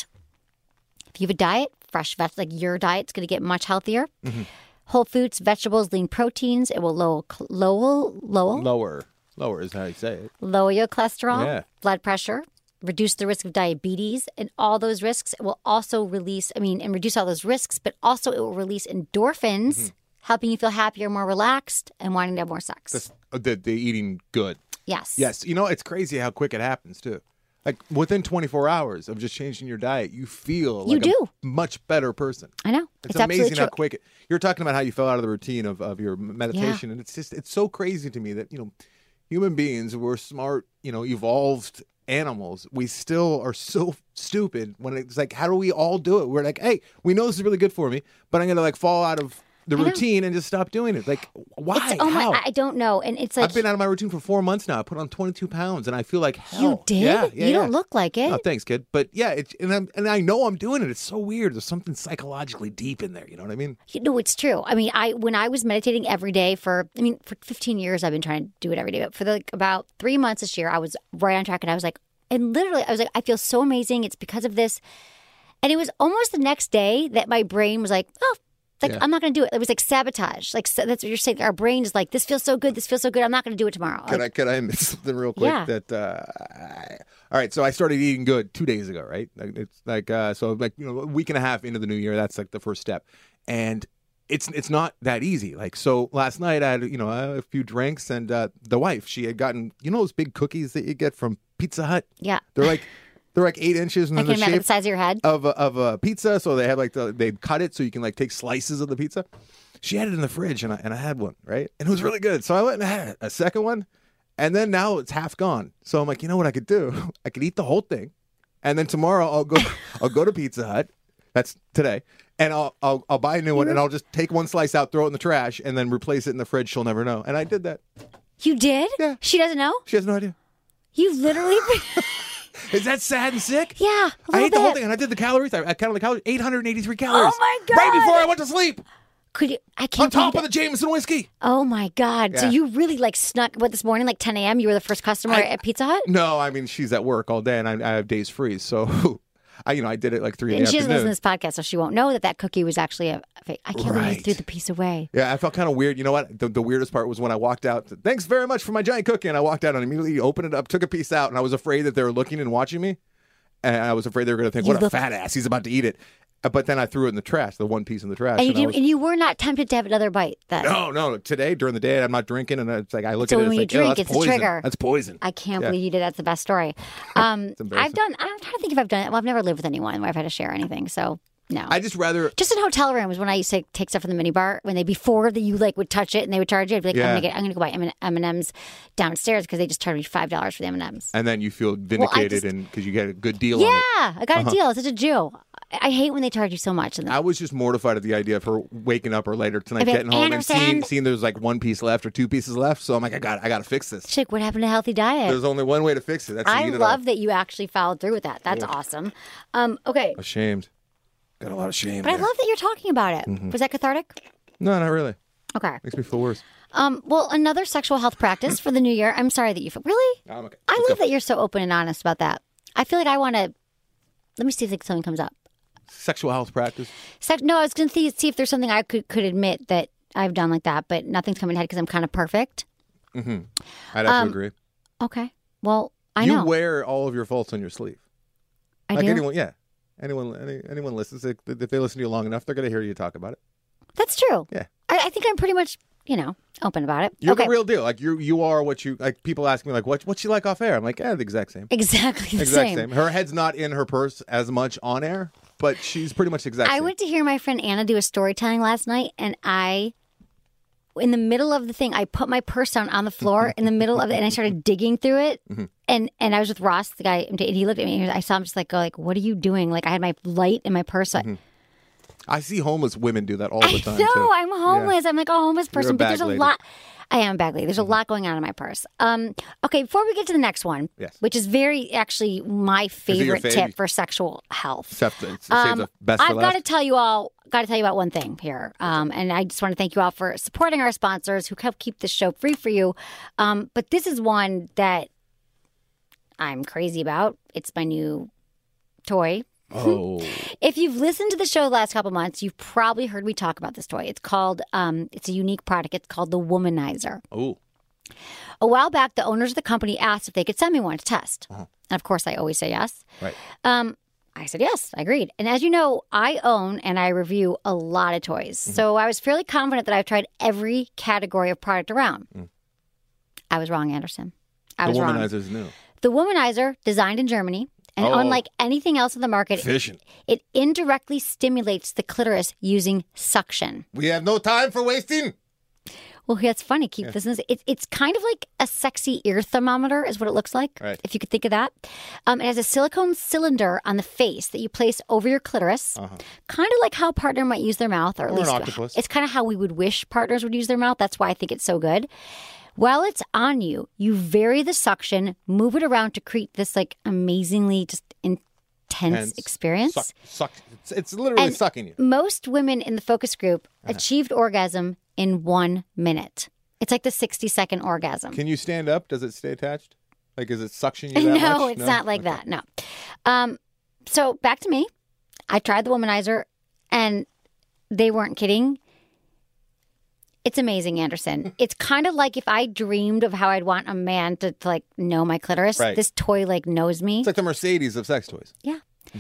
If you have a diet, fresh vegetables, like your diet's going to get much healthier. Mm-hmm. Whole foods, vegetables, lean proteins. It will lower, lower, lower, lower, lower is how you say it. Lower your cholesterol, yeah. blood pressure, reduce the risk of diabetes, and all those risks. It will also release, I mean, and reduce all those risks, but also it will release endorphins, mm-hmm. helping you feel happier, more relaxed, and wanting to have more sex. The, the, the eating good. Yes. Yes. You know, it's crazy how quick it happens too. Like within twenty-four hours of just changing your diet, you feel like you do. a much better person. I know. It's, it's amazing how true. quick it, you're talking about how you fell out of the routine of, of your meditation. Yeah. And it's just, it's so crazy to me that, you know, human beings, we're smart, you know, evolved animals. We still are so stupid when it's like, how do we all do it? We're like, hey, we know this is really good for me, but I'm going to like fall out of the routine and just stop doing it. Like, why? It's, oh how? my, I don't know. And it's like I've been out of my routine for four months now. I put on twenty-two pounds, and I feel like hell. You did? Yeah, yeah, you yeah. don't look like it. Oh, thanks, kid. But yeah, it, and I'm and I know I'm doing it. It's so weird. There's something psychologically deep in there. You know what I mean? You know, it's true. I mean, I when I was meditating every day for, I mean, for fifteen years, I've been trying to do it every day. But for the, like, about three months this year, I was right on track, and I was like, and literally, I was like, I feel so amazing. It's because of this. And it was almost the next day that my brain was like, oh. Like, yeah. I'm not going to do it. It was like sabotage. Like, so that's what you're saying. Our brain is like, this feels so good. This feels so good. I'm not going to do it tomorrow. Can like, I can I admit something real quick? Yeah. That uh, I, all right. So I started eating good two days ago. Right. Like, it's like uh, so like you know a week and a half into the new year. That's like the first step, and it's it's not that easy. Like so last night I had you know a few drinks, and uh, the wife she had gotten you know those big cookies that you get from Pizza Hut. Yeah. They're like. They're like eight inches in I the can imagine shape the size of your head of a, of a pizza. So they have like the they cut it so you can like take slices of the pizza. She had it in the fridge and I and I had one right, and it was really good. So I went and had a second one, and then now it's half gone. So I'm like, you know what I could do? I could eat the whole thing, and then tomorrow I'll go I'll go to Pizza Hut. That's today, and I'll I'll I'll buy a new one, and I'll just take one slice out, throw it in the trash, and then replace it in the fridge. She'll never know. And I did that. You did? Yeah. She doesn't know? She has no idea. You literally. Is that sad and sick? Yeah, a I ate bit. the whole thing, and I did the calories. I, I counted the calories. eight hundred eighty-three calories. Oh my God. Right before I went to sleep. Could you? I On can't. top believe of the Jameson whiskey. Oh my God! So Yeah. you really like snuck? What this morning, like ten a.m. You were the first customer I- at Pizza Hut, No, I mean she's at work all day, and I, I have days free, so I, you know, I did it like three in and the she doesn't listen afternoon. to this podcast, so she won't know that that cookie was actually a fake. I can't believe you Right. threw the piece away. Yeah, I felt kind of weird. You know what? The, the weirdest part was when I walked out. Thanks very much for my giant cookie, and I walked out and immediately opened it up, took a piece out, and I was afraid that they were looking and watching me, and I was afraid they were going to think, You "What look- a fat ass! He's about to eat it." Uh, But then I threw it in the trash, the one piece in the trash. And you, and I do, was- and you were not tempted to have another bite. That No, no. Today during the day, I'm not drinking, and it's like I look So at it, when it's you like, drink, oh, it's that's a poison. trigger. That's poison. I can't Yeah. believe you did. That's the best story. Um, embarrassing. I've done. I'm trying to think if I've done it. Well, I've never lived with anyone where I've had to share anything. So no. I just rather. Just in hotel rooms when I used to take stuff from the minibar, when they before that you like would touch it and they would charge you. I'd be like, Yeah. I'm gonna get, I'm gonna go buy M and M's downstairs because they just charged me five dollars for the M and M's. And then you feel I vindicated, just- and because you get a good deal on it. Yeah, I got Uh-huh. a deal. Such a Jew. I I hate when they charge you so much. And I was just mortified at the idea of her waking up or later tonight, I'd be like, getting home and seeing, "Anderson." seeing there's like one piece left or two pieces left. So I'm like, I got, I got to fix this. she's like, what happened to healthy diet? There's only one way to fix it. That's to I eat it love all. that you actually followed through with that. That's awesome. Um, okay, Ashamed. Got a lot of shame. but I there. love that you're talking about it. Mm-hmm. Was that cathartic? No, not really. Okay. Makes me feel worse. Um, well, another sexual health practice for the new year. I'm sorry that you feel... Really? No, I'm okay. I Let's love go. that you're so open and honest about that. I feel like I want to... Let me see if something comes up. Sexual health practice. Sex, no, I was going to see, see if there's something I could, could admit that I've done like that, but nothing's coming to head because I'm kind of perfect. Mm-hmm. I'd have Um, to agree. Okay. Well, I you know. wear all of your faults on your sleeve. I like do. anyone, yeah. Anyone, any, anyone listens. If if they listen to you long enough, they're going to hear you talk about it. That's true. Yeah. I, I think I'm pretty much, you know, open about it. You're okay. the real deal. Like you, you are what you like. People ask me like, what, what's she like off air? I'm like, yeah, the exact same. Exactly the exact same. same. Her head's not in her purse as much on air, but she's pretty much the exact I same. went to hear my friend Anna do a storytelling last night, and I, in the middle of the thing, I put my purse down on the floor in the middle of it, and I started digging through it. Mm-hmm. And and I was with Ross, the guy, and he looked at me, and I saw him just like go like, "What are you doing?" Like I had my light in my purse. So I- Mm-hmm. I see homeless women do that all the I time. know too. I'm homeless. I'm like a homeless You're a person, but bag there's a lady. lot. I am a bag lady. There's a lot going on in my purse. Um, okay, before we get to the next one, Yes. which is very actually my it your favorite fave? tip for sexual health. Except that it's Um, save the best for I've got to last. tell you all, got to tell you about one thing here, um, and I just want to thank you all for supporting our sponsors who help keep this show free for you. Um, but this is one that I'm crazy about. It's my new toy. Oh, If you've listened to the show the last couple months, you've probably heard me talk about this toy. It's called, um, it's a unique product. It's called the Womanizer. oh, A while back, the owners of the company asked if they could send me one to test. And of course, I always say yes. right. Um, I said yes, I agreed. And as you know, I own and I review a lot of toys. Mm-hmm. So I was fairly confident that I've tried every category of product around. Mm. I was wrong, Anderson. I The was wrong. womanizer's new. The Womanizer, designed in Germany, and Oh. unlike anything else on the market, Efficient. it indirectly stimulates the clitoris using suction. We have no time for wasting. Well, that's funny. Keep this in. It's it's kind of like a sexy ear thermometer, is what it looks like. Right. If you could think of that, um, it has a silicone cylinder on the face that you place over your clitoris, Uh-huh. kind of like how a partner might use their mouth, or at Or an least octopus. it's kind of how we would wish partners would use their mouth. That's why I think it's so good. While it's on you, you vary the suction, move it around to create this like amazingly just intense Hence, experience. Suck, suck. It's, it's literally And sucking you. Most women in the focus group Uh-huh. achieved orgasm in one minute. It's like the sixty second orgasm. Can you stand up? Does it stay attached? Like, is it suction you that no, much? it's not like that. No. Um, so back to me. I tried the Womanizer, and they weren't kidding. It's amazing, Anderson. It's kind of like if I dreamed of how I'd want a man to, to like know my clitoris. Right. This toy like knows me. It's like the Mercedes of sex toys. Yeah.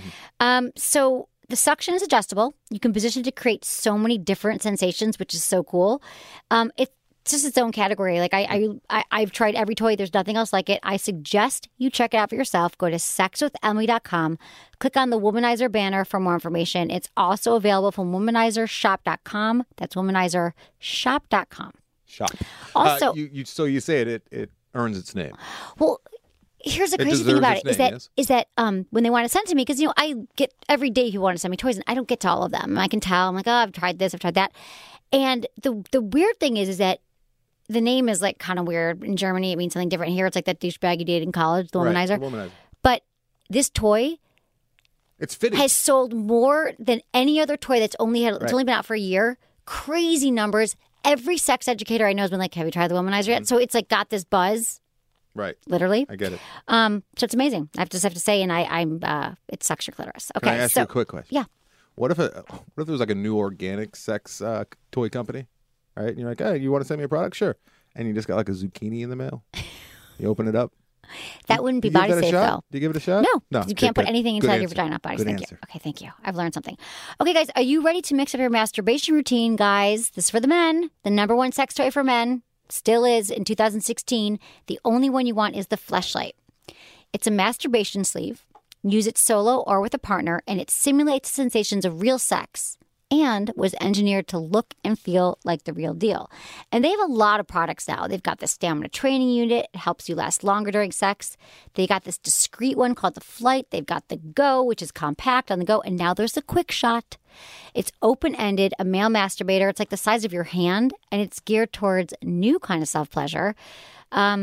Um, so the suction is adjustable. You can position it to create so many different sensations, which is so cool. Um, it's just its own category. Like I, I, I, I've tried every toy. There's nothing else like it. I suggest you check it out for yourself. Go to sex with emily dot com. Click on the Womanizer banner for more information. It's also available from womanizer shop dot com. That's womanizer shop dot com. Shop. Also- uh, you, you, so you say it, it, it earns its name. Well, here's the It crazy thing deserves about its it is name, that yes. is that um, when they want to send to me, because you know I get every day people want to send me toys, and I don't get to all of them. I can tell. I'm like, oh, I've tried this, I've tried that, and the the weird thing is, is that the name is like kind of weird in Germany. It means something different here. It's like that douchebag you dated in college, the Right, Womanizer. the Womanizer. But this toy It's fitting. has sold more than any other toy that's only had it's Right. only been out for a year. Crazy numbers. Every sex educator I know has been like, "Have you tried the Womanizer Mm-hmm. yet?" So it's like got this buzz, right. literally. I get it. Um, so it's amazing. I just have to say, and I, I'm, uh, it sucks your clitoris. Okay, Can I ask so you a quick question? yeah, What if a, what if there was like a new organic sex uh, toy company, right? And you're like, hey, you want to send me a product? Sure. And you just got like a zucchini in the mail. You open it up. that wouldn't be Do you give body that a safe shot? though. Do you give it a shot? No, no. you Good, can't put good. anything Good inside your answer. vagina. Body. Good Thank answer. you. Okay, thank you. I've learned something. Okay, guys, are you ready to mix up your masturbation routine, guys? This is for the men. The number one sex toy for men still is in two thousand sixteen. The only one you want is the Fleshlight. It's a masturbation sleeve. Use it solo or with a partner, and it simulates the sensations of real sex and was engineered to look and feel like the real deal. And they have a lot of products now. They've got the stamina training unit. It helps you last longer during sex. They got this discreet one called the Flight. They've got the Go, which is compact on the go. And now there's the Quick Shot. It's open-ended, a male masturbator. It's like the size of your hand, and it's geared towards new kind of self-pleasure. Um,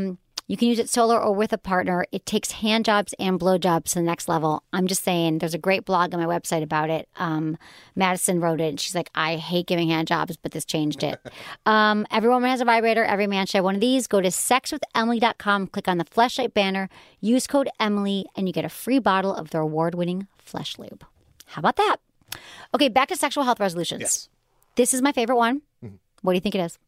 You can use it solo or with a partner. It takes hand jobs and blow jobs to the next level. I'm just saying, there's a great blog on my website about it. Um, Madison wrote it, and she's like, I hate giving hand jobs, but this changed it. um, every woman has a vibrator. Every man should have one of these. Go to sex with emily dot com, click on the Fleshlight banner, use code Emily, and you get a free bottle of their award-winning Flesh Lube. How about that? Okay, back to sexual health resolutions. Yes. This is my favorite one. Mm-hmm. What do you think it is?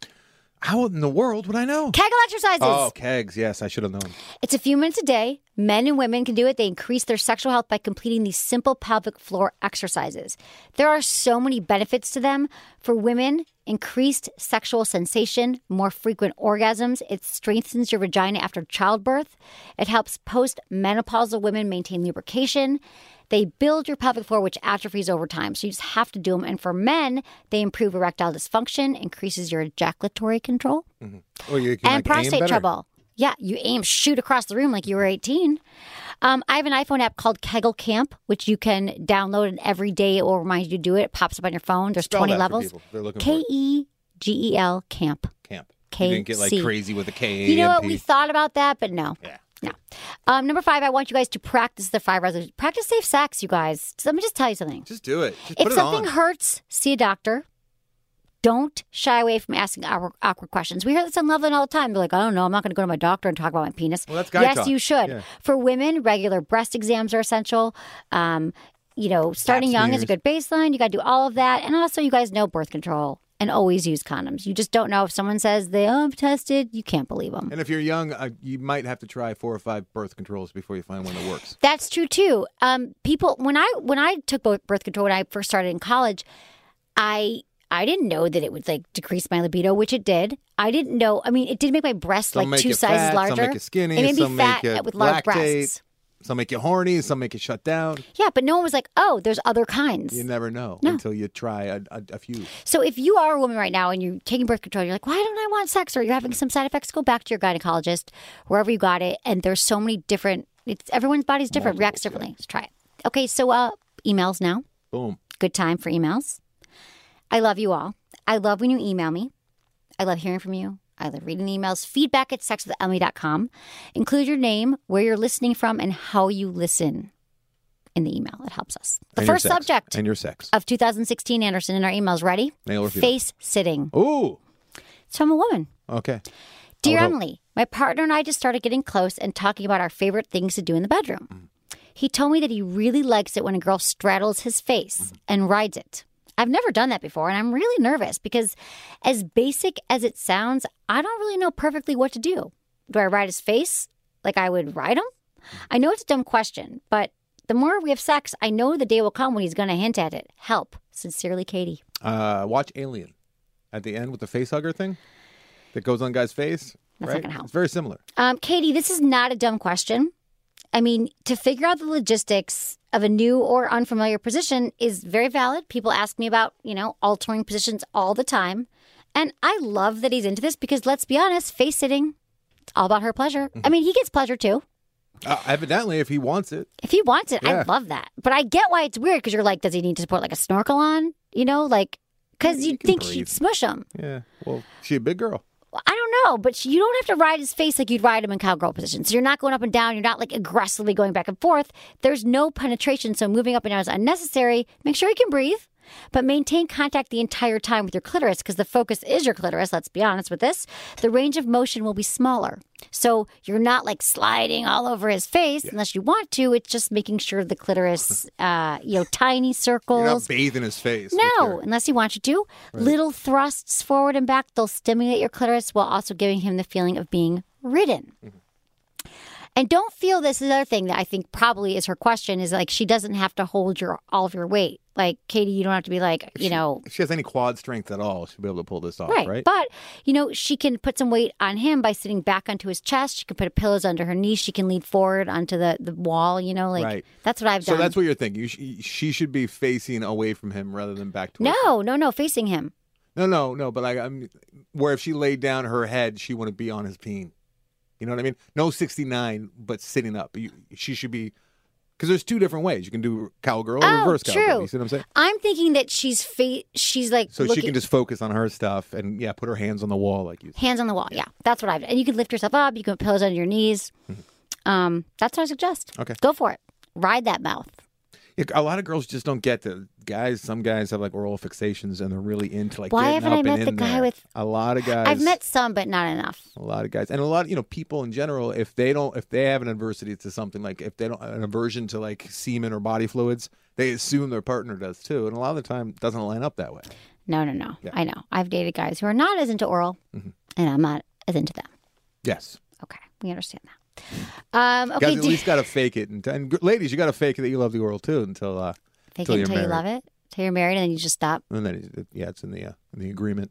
How in the world would I know? Kegel exercises. Oh, kegs. Yes, I should have known. It's a few minutes a day. Men and women can do it. They increase their sexual health by completing these simple pelvic floor exercises. There are so many benefits to them. For women, increased sexual sensation, more frequent orgasms. It strengthens your vagina after childbirth. It helps post-menopausal women maintain lubrication. They build your pelvic floor, which atrophies over time. So you just have to do them. And for men, they improve erectile dysfunction, increases your ejaculatory control, mm-hmm. well, you can, and like, prostate trouble. Yeah, you aim, shoot across the room like you were eighteen. Um, I have an iPhone app called Kegel Camp, which you can download, and every day it will remind you to do it. It pops up on your phone. There's Spell twenty that levels. K E G E L Camp. Camp. K C. You didn't get like crazy with a K. You know what? We thought about that, but no. Yeah. No. Um, number five, I want you guys to practice the five resolutions. Practice safe sex, you guys. Let me just tell you something. Just do it. Just if put it something on. hurts, see a doctor. Don't shy away from asking awkward, awkward questions. We hear this on Loveland all the time. They're like, I don't know, I'm not going to go to my doctor and talk about my penis. Well, that's guy yes, talk. you should. Yeah. For women, regular breast exams are essential. Um, you know, starting Pap young smears. is a good baseline. You got to do all of that. And also, you guys know birth control. And always use condoms. You just don't know if someone says they oh, I'm tested. You can't believe them. And if you're young, uh, you might have to try four or five birth controls before you find one that works. That's true too. Um, people, when I when I took birth control when I first started in college, I I didn't know that it would like decrease my libido, which it did. I didn't know. I mean, it did make my breasts Some like make two you sizes fat, larger. Some make you skinny. It made me some fat make you with large lactate, breasts. Some make you horny. Some make you shut down. Yeah, but no one was like, "Oh, there's other kinds." You never know No. until you try a, a, a few. So if you are a woman right now and you're taking birth control, you're like, why don't I want sex? Or you're having some side effects, go back to your gynecologist, wherever you got it. And there's so many different, it's, everyone's body's different, reacts differently. Let's try it. Okay, so uh, emails now. Boom. Good time for emails. I love you all. I love when you email me. I love hearing from you. I love reading emails. Feedback at sex with emily dot com. Include your name, where you're listening from, and how you listen in the email. It helps us. The And your first sex. subject And your sex. of two thousand sixteen, Anderson, in our emails. Ready? Male or female? Face sitting. Ooh. It's from a woman. Okay. Dear I would hope. Emily, my partner and I just started getting close and talking about our favorite things to do in the bedroom. Mm. He told me that he really likes it when a girl straddles his face Mm-hmm. and rides it. I've never done that before, and I'm really nervous because as basic as it sounds, I don't really know perfectly what to do. Do I ride his face like I would ride him? I know it's a dumb question, but the more we have sex, I know the day will come when he's going to hint at it. Help. Sincerely, Katie. Uh, watch Alien at the end with the face hugger thing that goes on guy's face. That's right? not gonna help. It's very similar. Um, Katie, this is not a dumb question. I mean, to figure out the logistics of a new or unfamiliar position is very valid. People ask me about, you know, altering positions all the time. And I love that he's into this because let's be honest, face sitting, it's all about her pleasure. Mm-hmm. I mean, he gets pleasure too. Uh, evidently, if he wants it. If he wants it, I Yeah. love that. But I get why it's weird because you're like, does he need to put like a snorkel on? You know, like, because You you'd can think breathe. she'd smush him. Yeah. Well, she a big girl. Well, I don't know, but you don't have to ride his face like you'd ride him in cowgirl position. So you're not going up and down. You're not like aggressively going back and forth. There's no penetration, so moving up and down is unnecessary. Make sure he can breathe, but maintain contact the entire time with your clitoris because the focus is your clitoris. Let's be honest with this. The range of motion will be smaller. So you're not like sliding all over his face unless you want to. It's just making sure the clitoris, uh, you know, tiny circles. You're not bathing his face. with No, your- unless you want you to. Little thrusts forward and back, they'll stimulate your clitoris while also giving him the feeling of being ridden. Mm-hmm. And don't feel this is another thing that I think probably is her question is like she doesn't have to hold your all of your weight. Like, Katie, you don't have to be like, you know. If she has any quad strength at all, she'll be able to pull this off, Right. right? But, you know, she can put some weight on him by sitting back onto his chest. She can put pillows under her knees. She can lean forward onto the, the wall, you know, like Right. that's what I've So done. that's what you're thinking. You sh- she should be facing away from him rather than back towards him. No, no, no, facing him. No, no, no. But like, I'm where if she laid down her head, she wouldn't be on his peen. You know what I mean? No sixty-nine, but sitting up. You, she should be Because there's two different ways. You can do cowgirl or Oh, reverse true. cowgirl. You see what I'm saying? I'm thinking that she's fa- she's like So looking, she can just focus on her stuff and, yeah, put her hands on the wall like you said. hands on the wall. Yeah, that's what I've done. And you can lift yourself up. You can put pillows under your knees. Um, that's what I suggest. Okay. Go for it. Ride that mouth. Yeah, a lot of girls just don't get the guys. Some guys have like oral fixations and they're really into like. Why getting haven't I up met and the in guy there. with- A lot of guys. I've met some, but not enough. A lot of guys, and a lot, you know, people in general. If they don't, if they have an adversity to something, like if they don't an aversion to like semen or body fluids, they assume their partner does too, and a lot of the time it doesn't line up that way. No, no, no. Yeah. I know. I've dated guys who are not as into oral, Mm-hmm. and I'm not as into them. Yes, Okay, we understand that. Um, okay, guys at do- least got to fake it, and, and g- ladies, you got to fake it that you love the oral too until uh, fake until it you're until you married. love it, until you're married, and then you just stop. and then it, yeah, it's in the uh, in the agreement.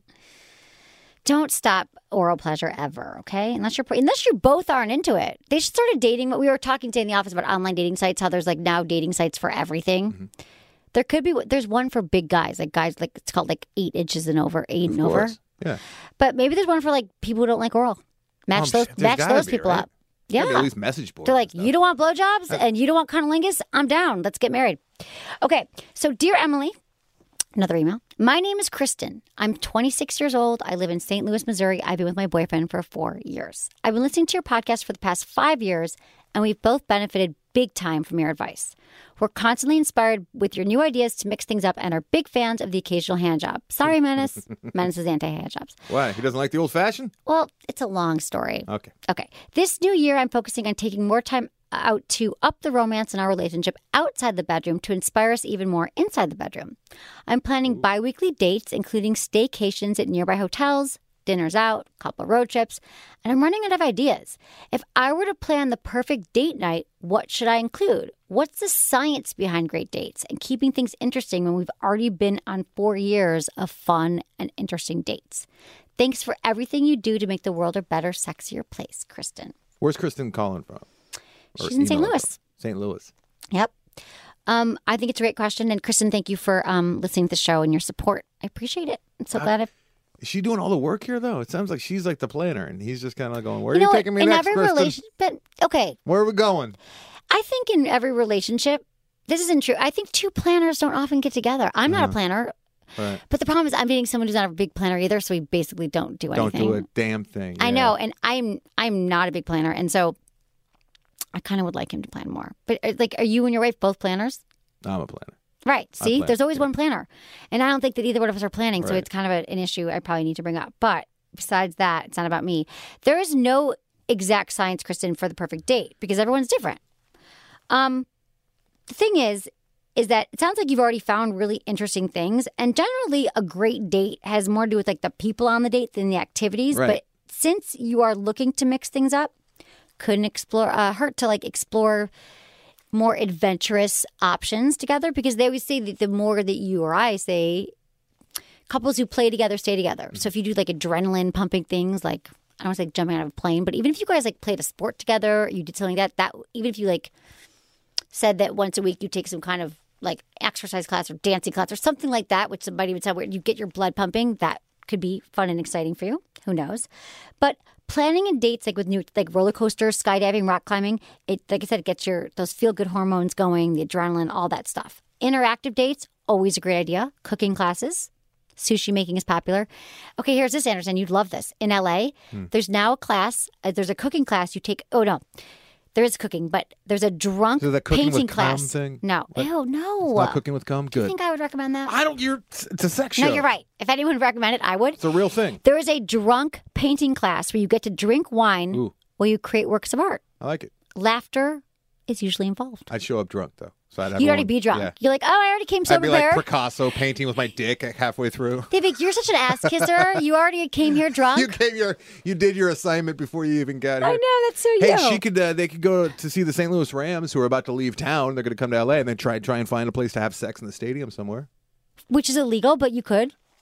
Don't stop oral pleasure ever, okay? Unless you're unless you both aren't into it. They should start a dating. We were talking today in the office about online dating sites. How there's like now dating sites for everything. Mm-hmm. There could be. There's one for big guys, like guys like it's called like eight inches and over, eight Of and over. course, yeah. But maybe there's one for like people who don't like oral. Match Um, those there's match gotta those be, people right? up. There's gotta be Yeah. at least message boards. They're like, and stuff. you don't want blowjobs and you don't want cunnilingus? I'm down. Let's get married. Okay. So, dear Emily, another email. My name is Kristen. I'm twenty-six years old. I live in Saint Louis, Missouri. I've been with my boyfriend for four years. I've been listening to your podcast for the past five years, and we've both benefited big time from your advice. We're constantly inspired with your new ideas to mix things up and are big fans of the occasional hand job. Sorry, Menace. Menace is anti-hand jobs. Why? He doesn't like the old fashioned? Well, it's a long story. Okay. Okay. This new year, I'm focusing on taking more time out to up the romance in our relationship outside the bedroom to inspire us even more inside the bedroom. I'm planning bi-weekly dates, including staycations at nearby hotels, dinners out, couple road trips, and I'm running out of ideas. If I were to plan the perfect date night, what should I include? What's the science behind great dates and keeping things interesting when we've already been on four years of fun and interesting dates? Thanks for everything you do to make the world a better, sexier place, Kristen. Where's Kristen calling from? Or She's in Saint emailing Louis. from? Saint Louis. Yep. Um, I think it's a great question. And Kristen, thank you for um, listening to the show and your support. I appreciate it. I'm so glad I've Is she doing all the work here, though? It sounds like she's like the planner, and he's just kind of going, where you are know you what? taking me in next, every Kristen? relationship, but okay, Where are we going? I think in every relationship, this isn't true. I think two planners don't often get together. I'm not a planner, Right. but the problem is I'm dating someone who's not a big planner either, so we basically don't do Don't anything. do a damn thing. I yeah. know, and I'm I'm not a big planner, and so I kind of would like him to plan more. But uh, like, are you and your wife both planners? I'm a planner. Right. See, plan, there's always yeah. one planner. And I don't think that either one of us are planning. So Right. it's kind of a, an issue I probably need to bring up. But besides that, it's not about me. There is no exact science, Kristen, for the perfect date because everyone's different. Um, the thing is, is that it sounds like you've already found really interesting things. And generally, a great date has more to do with like the people on the date than the activities. Right. But since you are looking to mix things up, couldn't explore uh, hurt to like explore more adventurous options together because they always say that the more that you or I say couples who play together stay together. So if you do like adrenaline pumping things like I don't want to say jumping out of a plane, but even if you guys like played a sport together, you did something like that, that even if you like said that once a week you take some kind of like exercise class or dancing class or something like that, which somebody would say where you get your blood pumping, that could be fun and exciting for you. Who knows? But planning and dates like with new like roller coasters, skydiving, rock climbing, it like I said, it gets your those feel good hormones going, the adrenaline, all that stuff. Interactive dates, always a great idea. Cooking classes, sushi making is popular. Okay, here's this, Anderson. You'd love this. In L A, Hmm. there's now a class. Uh, there's a cooking class you take. Oh no, there is cooking, but there's a drunk So that cooking with painting cum class. thing? No, What? ew, no. It's not cooking with cum? Do you Good. think I would recommend that? I don't, you're, it's a sex show. No, you're right. If anyone would recommend it, I would. It's a real thing. There is a drunk painting class where you get to drink wine Ooh. while you create works of art. I like it. Laughter is usually involved. I'd show up drunk, though. So I'd have You'd already one- be drunk. Yeah. You're like, oh, I already came so I'd be like prepared. Picasso painting with my dick halfway through. David, you're such an ass kisser. You already came here drunk. You gave your, you did your assignment before you even got here. I know, that's so Hey, you. she could. Uh, they could go to see the Saint Louis Rams, who are about to leave town. They're going to come to L A and then try try and find a place to have sex in the stadium somewhere. Which is illegal, but you could.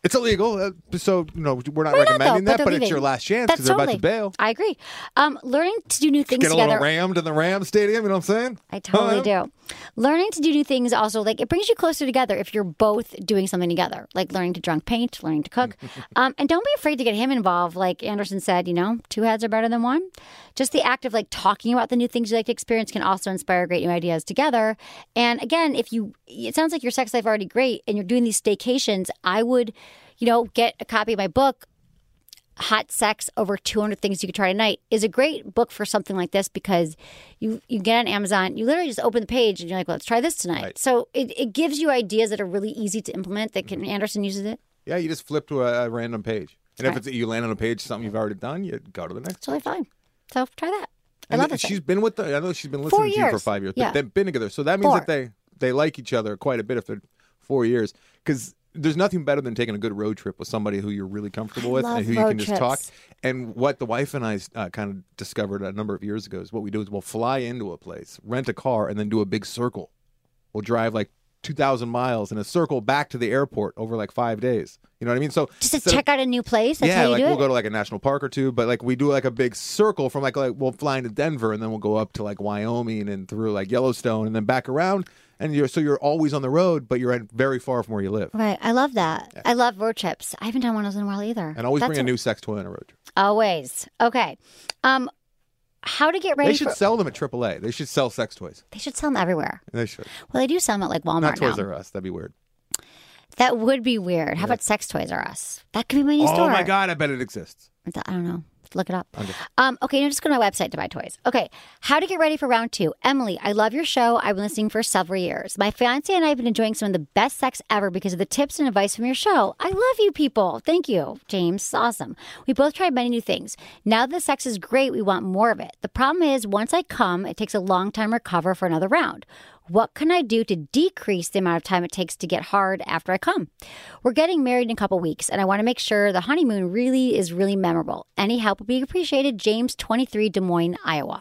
It's illegal, uh, so you know we're not We're not, recommending though, but that, but they're it's your leaving. last chance That's because they're totally. about to bail. I agree. Um, learning to do new things Get a together. little rammed in the Ram Stadium. You know what I'm saying? I totally Huh? do. Learning to do new things also, like, it brings you closer together if you're both doing something together, like learning to drunk paint, learning to cook. um, and don't be afraid to get him involved. Like Anderson said, you know, two heads are better than one. Just the act of, like, talking about the new things you like to experience can also inspire great new ideas together. And again, if you, it sounds like your sex life already great and you're doing these staycations, I would, you know, get a copy of my book, Hot Sex, Over two hundred Things You Could Try Tonight, is a great book for something like this because you, you get on Amazon, you literally just open the page and you're like, well, let's try this tonight. Right. So it, it gives you ideas that are really easy to implement that can, Anderson uses it. Yeah, you just flip to a, a random page, and if Right. it's you land on a page something you've already done, you go to the next. It's totally fine. So try that. I And love th- it. she's been with the. I know she's been Four listening to you for years. five years, Yeah. but they've been together, so that means Four. that they they like each other quite a bit if they're four years. Because there's nothing better than taking a good road trip with somebody who you're really comfortable I with love and who you road can just talk. trips. And what the wife and I uh, kind of discovered a number of years ago is what we do is we'll fly into a place, rent a car, and then do a big circle. We'll drive like two thousand miles in a circle back to the airport over like five days. You know what I mean? So Just to instead of- check out a new place. That's yeah, how you like do we'll it. go to like a national park or two, but like we do like a big circle from like like we'll fly into Denver and then we'll go up to like Wyoming and through like Yellowstone and then back around, and you're so you're always on the road, but you're at very far from where you live. Right. I love that. I love road trips. I haven't done one of those in a while either. And always That's bring a new sex toy on a road trip. Always. Okay. Um, how to get ready They should for... sell them at triple A. They should sell sex toys. They should sell them everywhere. They should. Well, they do sell them at like Walmart Not Toys now. R Us. That'd be weird. That would be weird. How about Sex Toys R Us? That could be my new Oh store. my God, I bet it exists. I don't know. Look it up. Um, okay, now just go to my website to buy toys. Okay, how to get ready for round two. Emily, I love your show. I've been listening for several years. My fiance and I have been enjoying some of the best sex ever because of the tips and advice from your show. I love you people. Thank you, James. It's awesome. We both tried many new things. Now that the sex is great, we want more of it. The problem is, once I come, it takes a long time to recover for another round. What can I do to decrease the amount of time it takes to get hard after I come? We're getting married in a couple weeks, and I want to make sure the honeymoon really is really memorable. Any help would be appreciated. James, twenty-three, Des Moines, Iowa.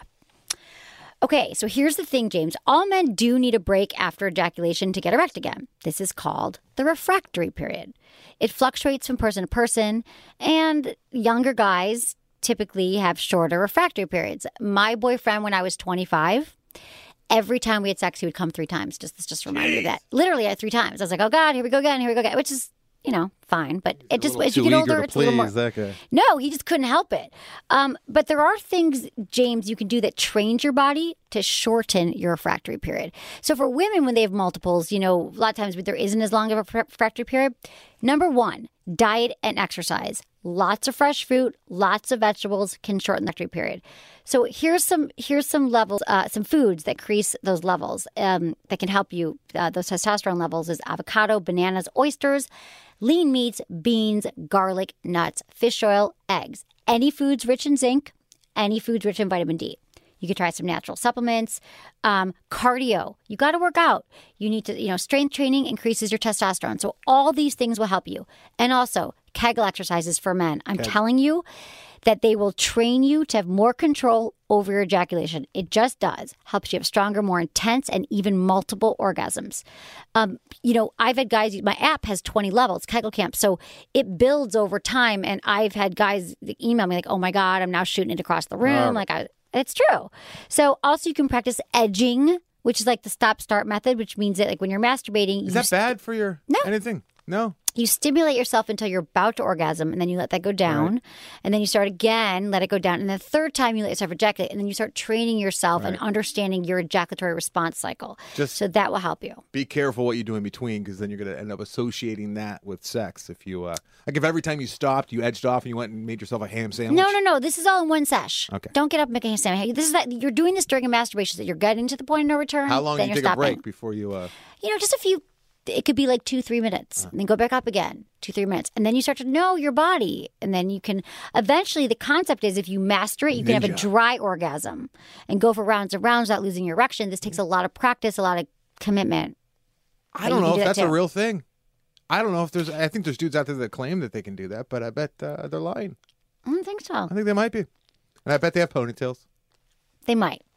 Okay, so here's the thing, James. All men do need a break after ejaculation to get erect again. This is called the refractory period. It fluctuates from person to person, and younger guys typically have shorter refractory periods. My boyfriend, when I was twenty-five, every time we had sex, he would come three times. Just this just reminded me of that. Literally, uh, three times. I was like, oh, God, here we go again, here we go again, which is, you know, fine. But it just, as you Too get eager older, to it's a little more. please that guy. No, he just couldn't help it. Um, but there are things, James, you can do that trains your body to shorten your refractory period. So for women, when they have multiples, you know, a lot of times there isn't as long of a refractory period. Number one, diet and exercise. Lots of fresh fruit, lots of vegetables can shorten the refractory period. So here's some here's some levels, uh, some foods that increase those levels um, that can help you. Uh, those testosterone levels is avocado, bananas, oysters, lean meats, beans, garlic, nuts, fish oil, eggs. Any foods rich in zinc, any foods rich in vitamin D. You could try some natural supplements, um, cardio. You got to work out. You need to, you know, strength training increases your testosterone. So all these things will help you. And also Kegel exercises for men. I'm telling you that they will train you to have more control over your ejaculation. It just does. Helps you have stronger, more intense, and even multiple orgasms. Um, you know, I've had guys, my app has twenty levels, Kegel Camp. So it builds over time. And I've had guys email me like, oh my God, I'm now shooting it across the room. Like I, it's true. So also you can practice edging, which is like the stop-start method, which means that like when you're masturbating, Is you that bad for your No. anything? No. you stimulate yourself until you're about to orgasm, and then you let that go down. Right. And then you start again, let it go down. And the third time you let yourself ejaculate. And then you start training yourself right. and understanding your ejaculatory response cycle. Just so that will help you. Be careful what you do in between, because then you're going to end up associating that with sex. If you, uh, like if every time you stopped, you edged off and you went and made yourself a ham sandwich. No, no, no. This is all in one sesh. Okay. Don't get up and make a ham sandwich. This is that you're doing this during a masturbation, so you're getting to the point of no return. How long do you take stopping. a break before you... Uh... You know, just a few... It could be like two, three minutes, and then go back up again, two, three minutes. And then you start to know your body. And then you can, eventually the concept is if you master it, you can Ninja. have a dry orgasm and go for rounds and rounds without losing your erection. This takes a lot of practice, a lot of commitment. I don't know if do that's that a real thing. I don't know if there's, I think there's dudes out there that claim that they can do that, but I bet uh, they're lying. I don't think so. I think they might be. And I bet they have ponytails. They might.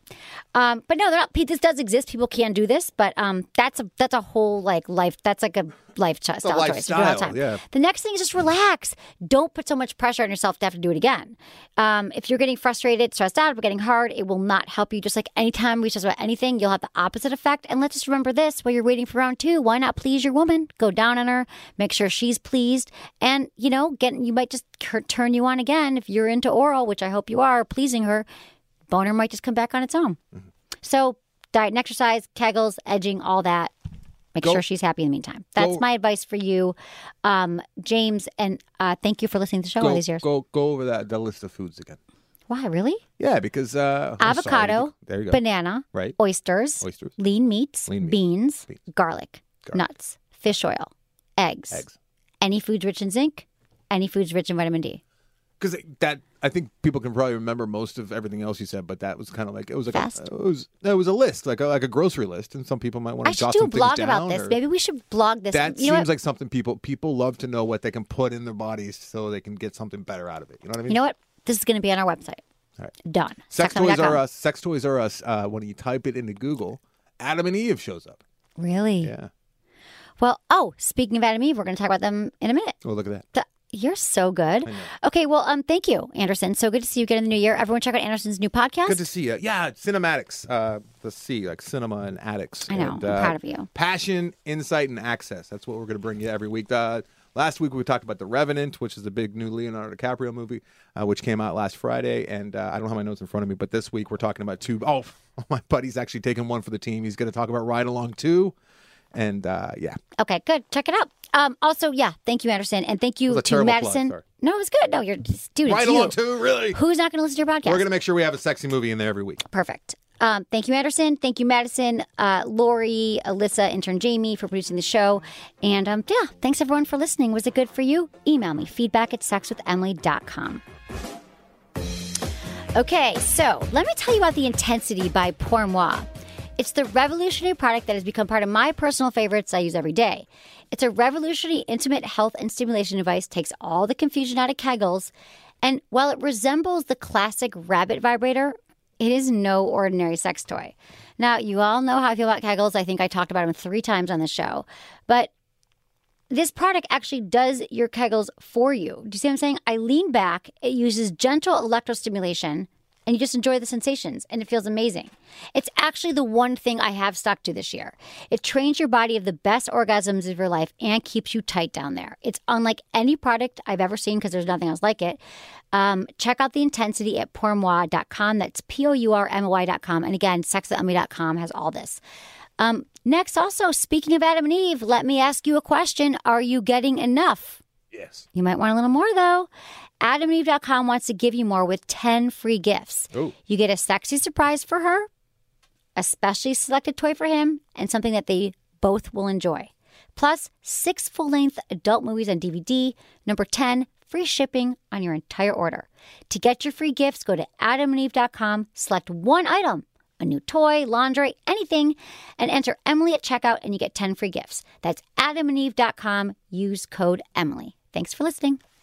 Um, but no, they're not. This does exist. People can do this, but um, that's a that's a whole like life. That's like a lifestyle a choice. You do it all the lifestyle, time. yeah. The next thing is just relax. Don't put so much pressure on yourself to have to do it again. Um, if you're getting frustrated, stressed out, or getting hard, it will not help you. Just like anytime we stress about anything, you'll have the opposite effect. And let's just remember this: while you're waiting for round two, why not please your woman? Go down on her, make sure she's pleased, and you know, get you might just turn you on again if you're into oral, which I hope you are. Pleasing her, boner might just come back on its own. Mm-hmm. So diet and exercise, Kegels, edging, all that. Make Go. sure she's happy in the meantime. That's Go. my advice for you, um, James. And uh, thank you for listening to the show Go, all these years. go, go over that the list of foods again. Why, really? Yeah, because uh, I'm Avocado, sorry. There you go. banana, Right. oysters, Oysters. lean meats, Lean meats. beans, Beans. garlic, Garlic. nuts, fish oil, eggs, Eggs. any foods rich in zinc, any foods rich in vitamin D. Because that, I think people can probably remember most of everything else you said, but that was kind of like it was like Fast. a, it was it was a list, like a, like a grocery list, and some people might want I to should jot do a some blog things about down. this. or- Maybe we should blog this. That you know seems what? like something people people love to know what they can put in their bodies so they can get something better out of it. You know what I mean? You know what? This is going to be on our website. All right. Done. Sex Sex on me Toys dot com. Are Us. Sex Toys Are Us. Uh, when you type it into Google, Adam and Eve shows up. Really? Yeah. Well, oh, speaking of Adam and Eve, we're going to talk about them in a minute. Oh, look at that. Th- You're so good. Okay, well, um, thank you, Anderson. So good to see you again in the new year. Everyone, check out Anderson's new podcast. Good to see you. Yeah, Cinematics. Uh, the C, like cinema and addicts. I know. And, I'm uh, proud of you. Passion, insight, and access. That's what we're going to bring you every week. Uh, last week we talked about The Revenant, which is the big new Leonardo DiCaprio movie, uh, which came out last Friday. And uh, I don't have my notes in front of me, but this week we're talking about two. Oh, my buddy's actually taking one for the team. He's going to talk about Ride Along two. And uh, yeah. Okay, good. Check it out. Um, also, yeah, thank you, Anderson, and thank you It was a to terrible Madison. plug, sorry. No, it was good. No, you're just, dude. Ride it's Along you. two, really? Who's not going to listen to your podcast? We're going to make sure we have a sexy movie in there every week. Perfect. Um, thank you, Anderson. Thank you, Madison, uh, Lori, Alyssa, intern Jamie for producing the show. And um, yeah, thanks everyone for listening. Was it good for you? Email me, feedback at sex with emily dot com. Okay, so let me tell you about the Intensity by Pour Moi. It's the revolutionary product that has become part of my personal favorites I use every day. It's a revolutionary intimate health and stimulation device, takes all the confusion out of Kegels, and while it resembles the classic rabbit vibrator, it is no ordinary sex toy. Now, you all know how I feel about Kegels. I think I talked about them three times on the show. But this product actually does your Kegels for you. Do you see what I'm saying? I lean back. It uses gentle electrostimulation, and you just enjoy the sensations, and it feels amazing. It's actually the one thing I have stuck to this year. It trains your body of the best orgasms of your life and keeps you tight down there. It's unlike any product I've ever seen because there's nothing else like it. Um, check out the Intensity at pour moi dot com. That's P O U R M O Y dot com. And again, sex with emily dot com has all this. Um, next, also, speaking of Adam and Eve, let me ask you a question. Are you getting enough? Yes. You might want a little more, though. adam and eve dot com wants to give you more with ten free gifts. Ooh. You get a sexy surprise for her, a specially selected toy for him, and something that they both will enjoy. Plus, six full-length adult movies on D V D. Number ten, free shipping on your entire order. To get your free gifts, go to adam and eve dot com, select one item, a new toy, lingerie, anything, and enter Emily at checkout, and you get ten free gifts. That's adam and eve dot com. Use code Emily. Thanks for listening.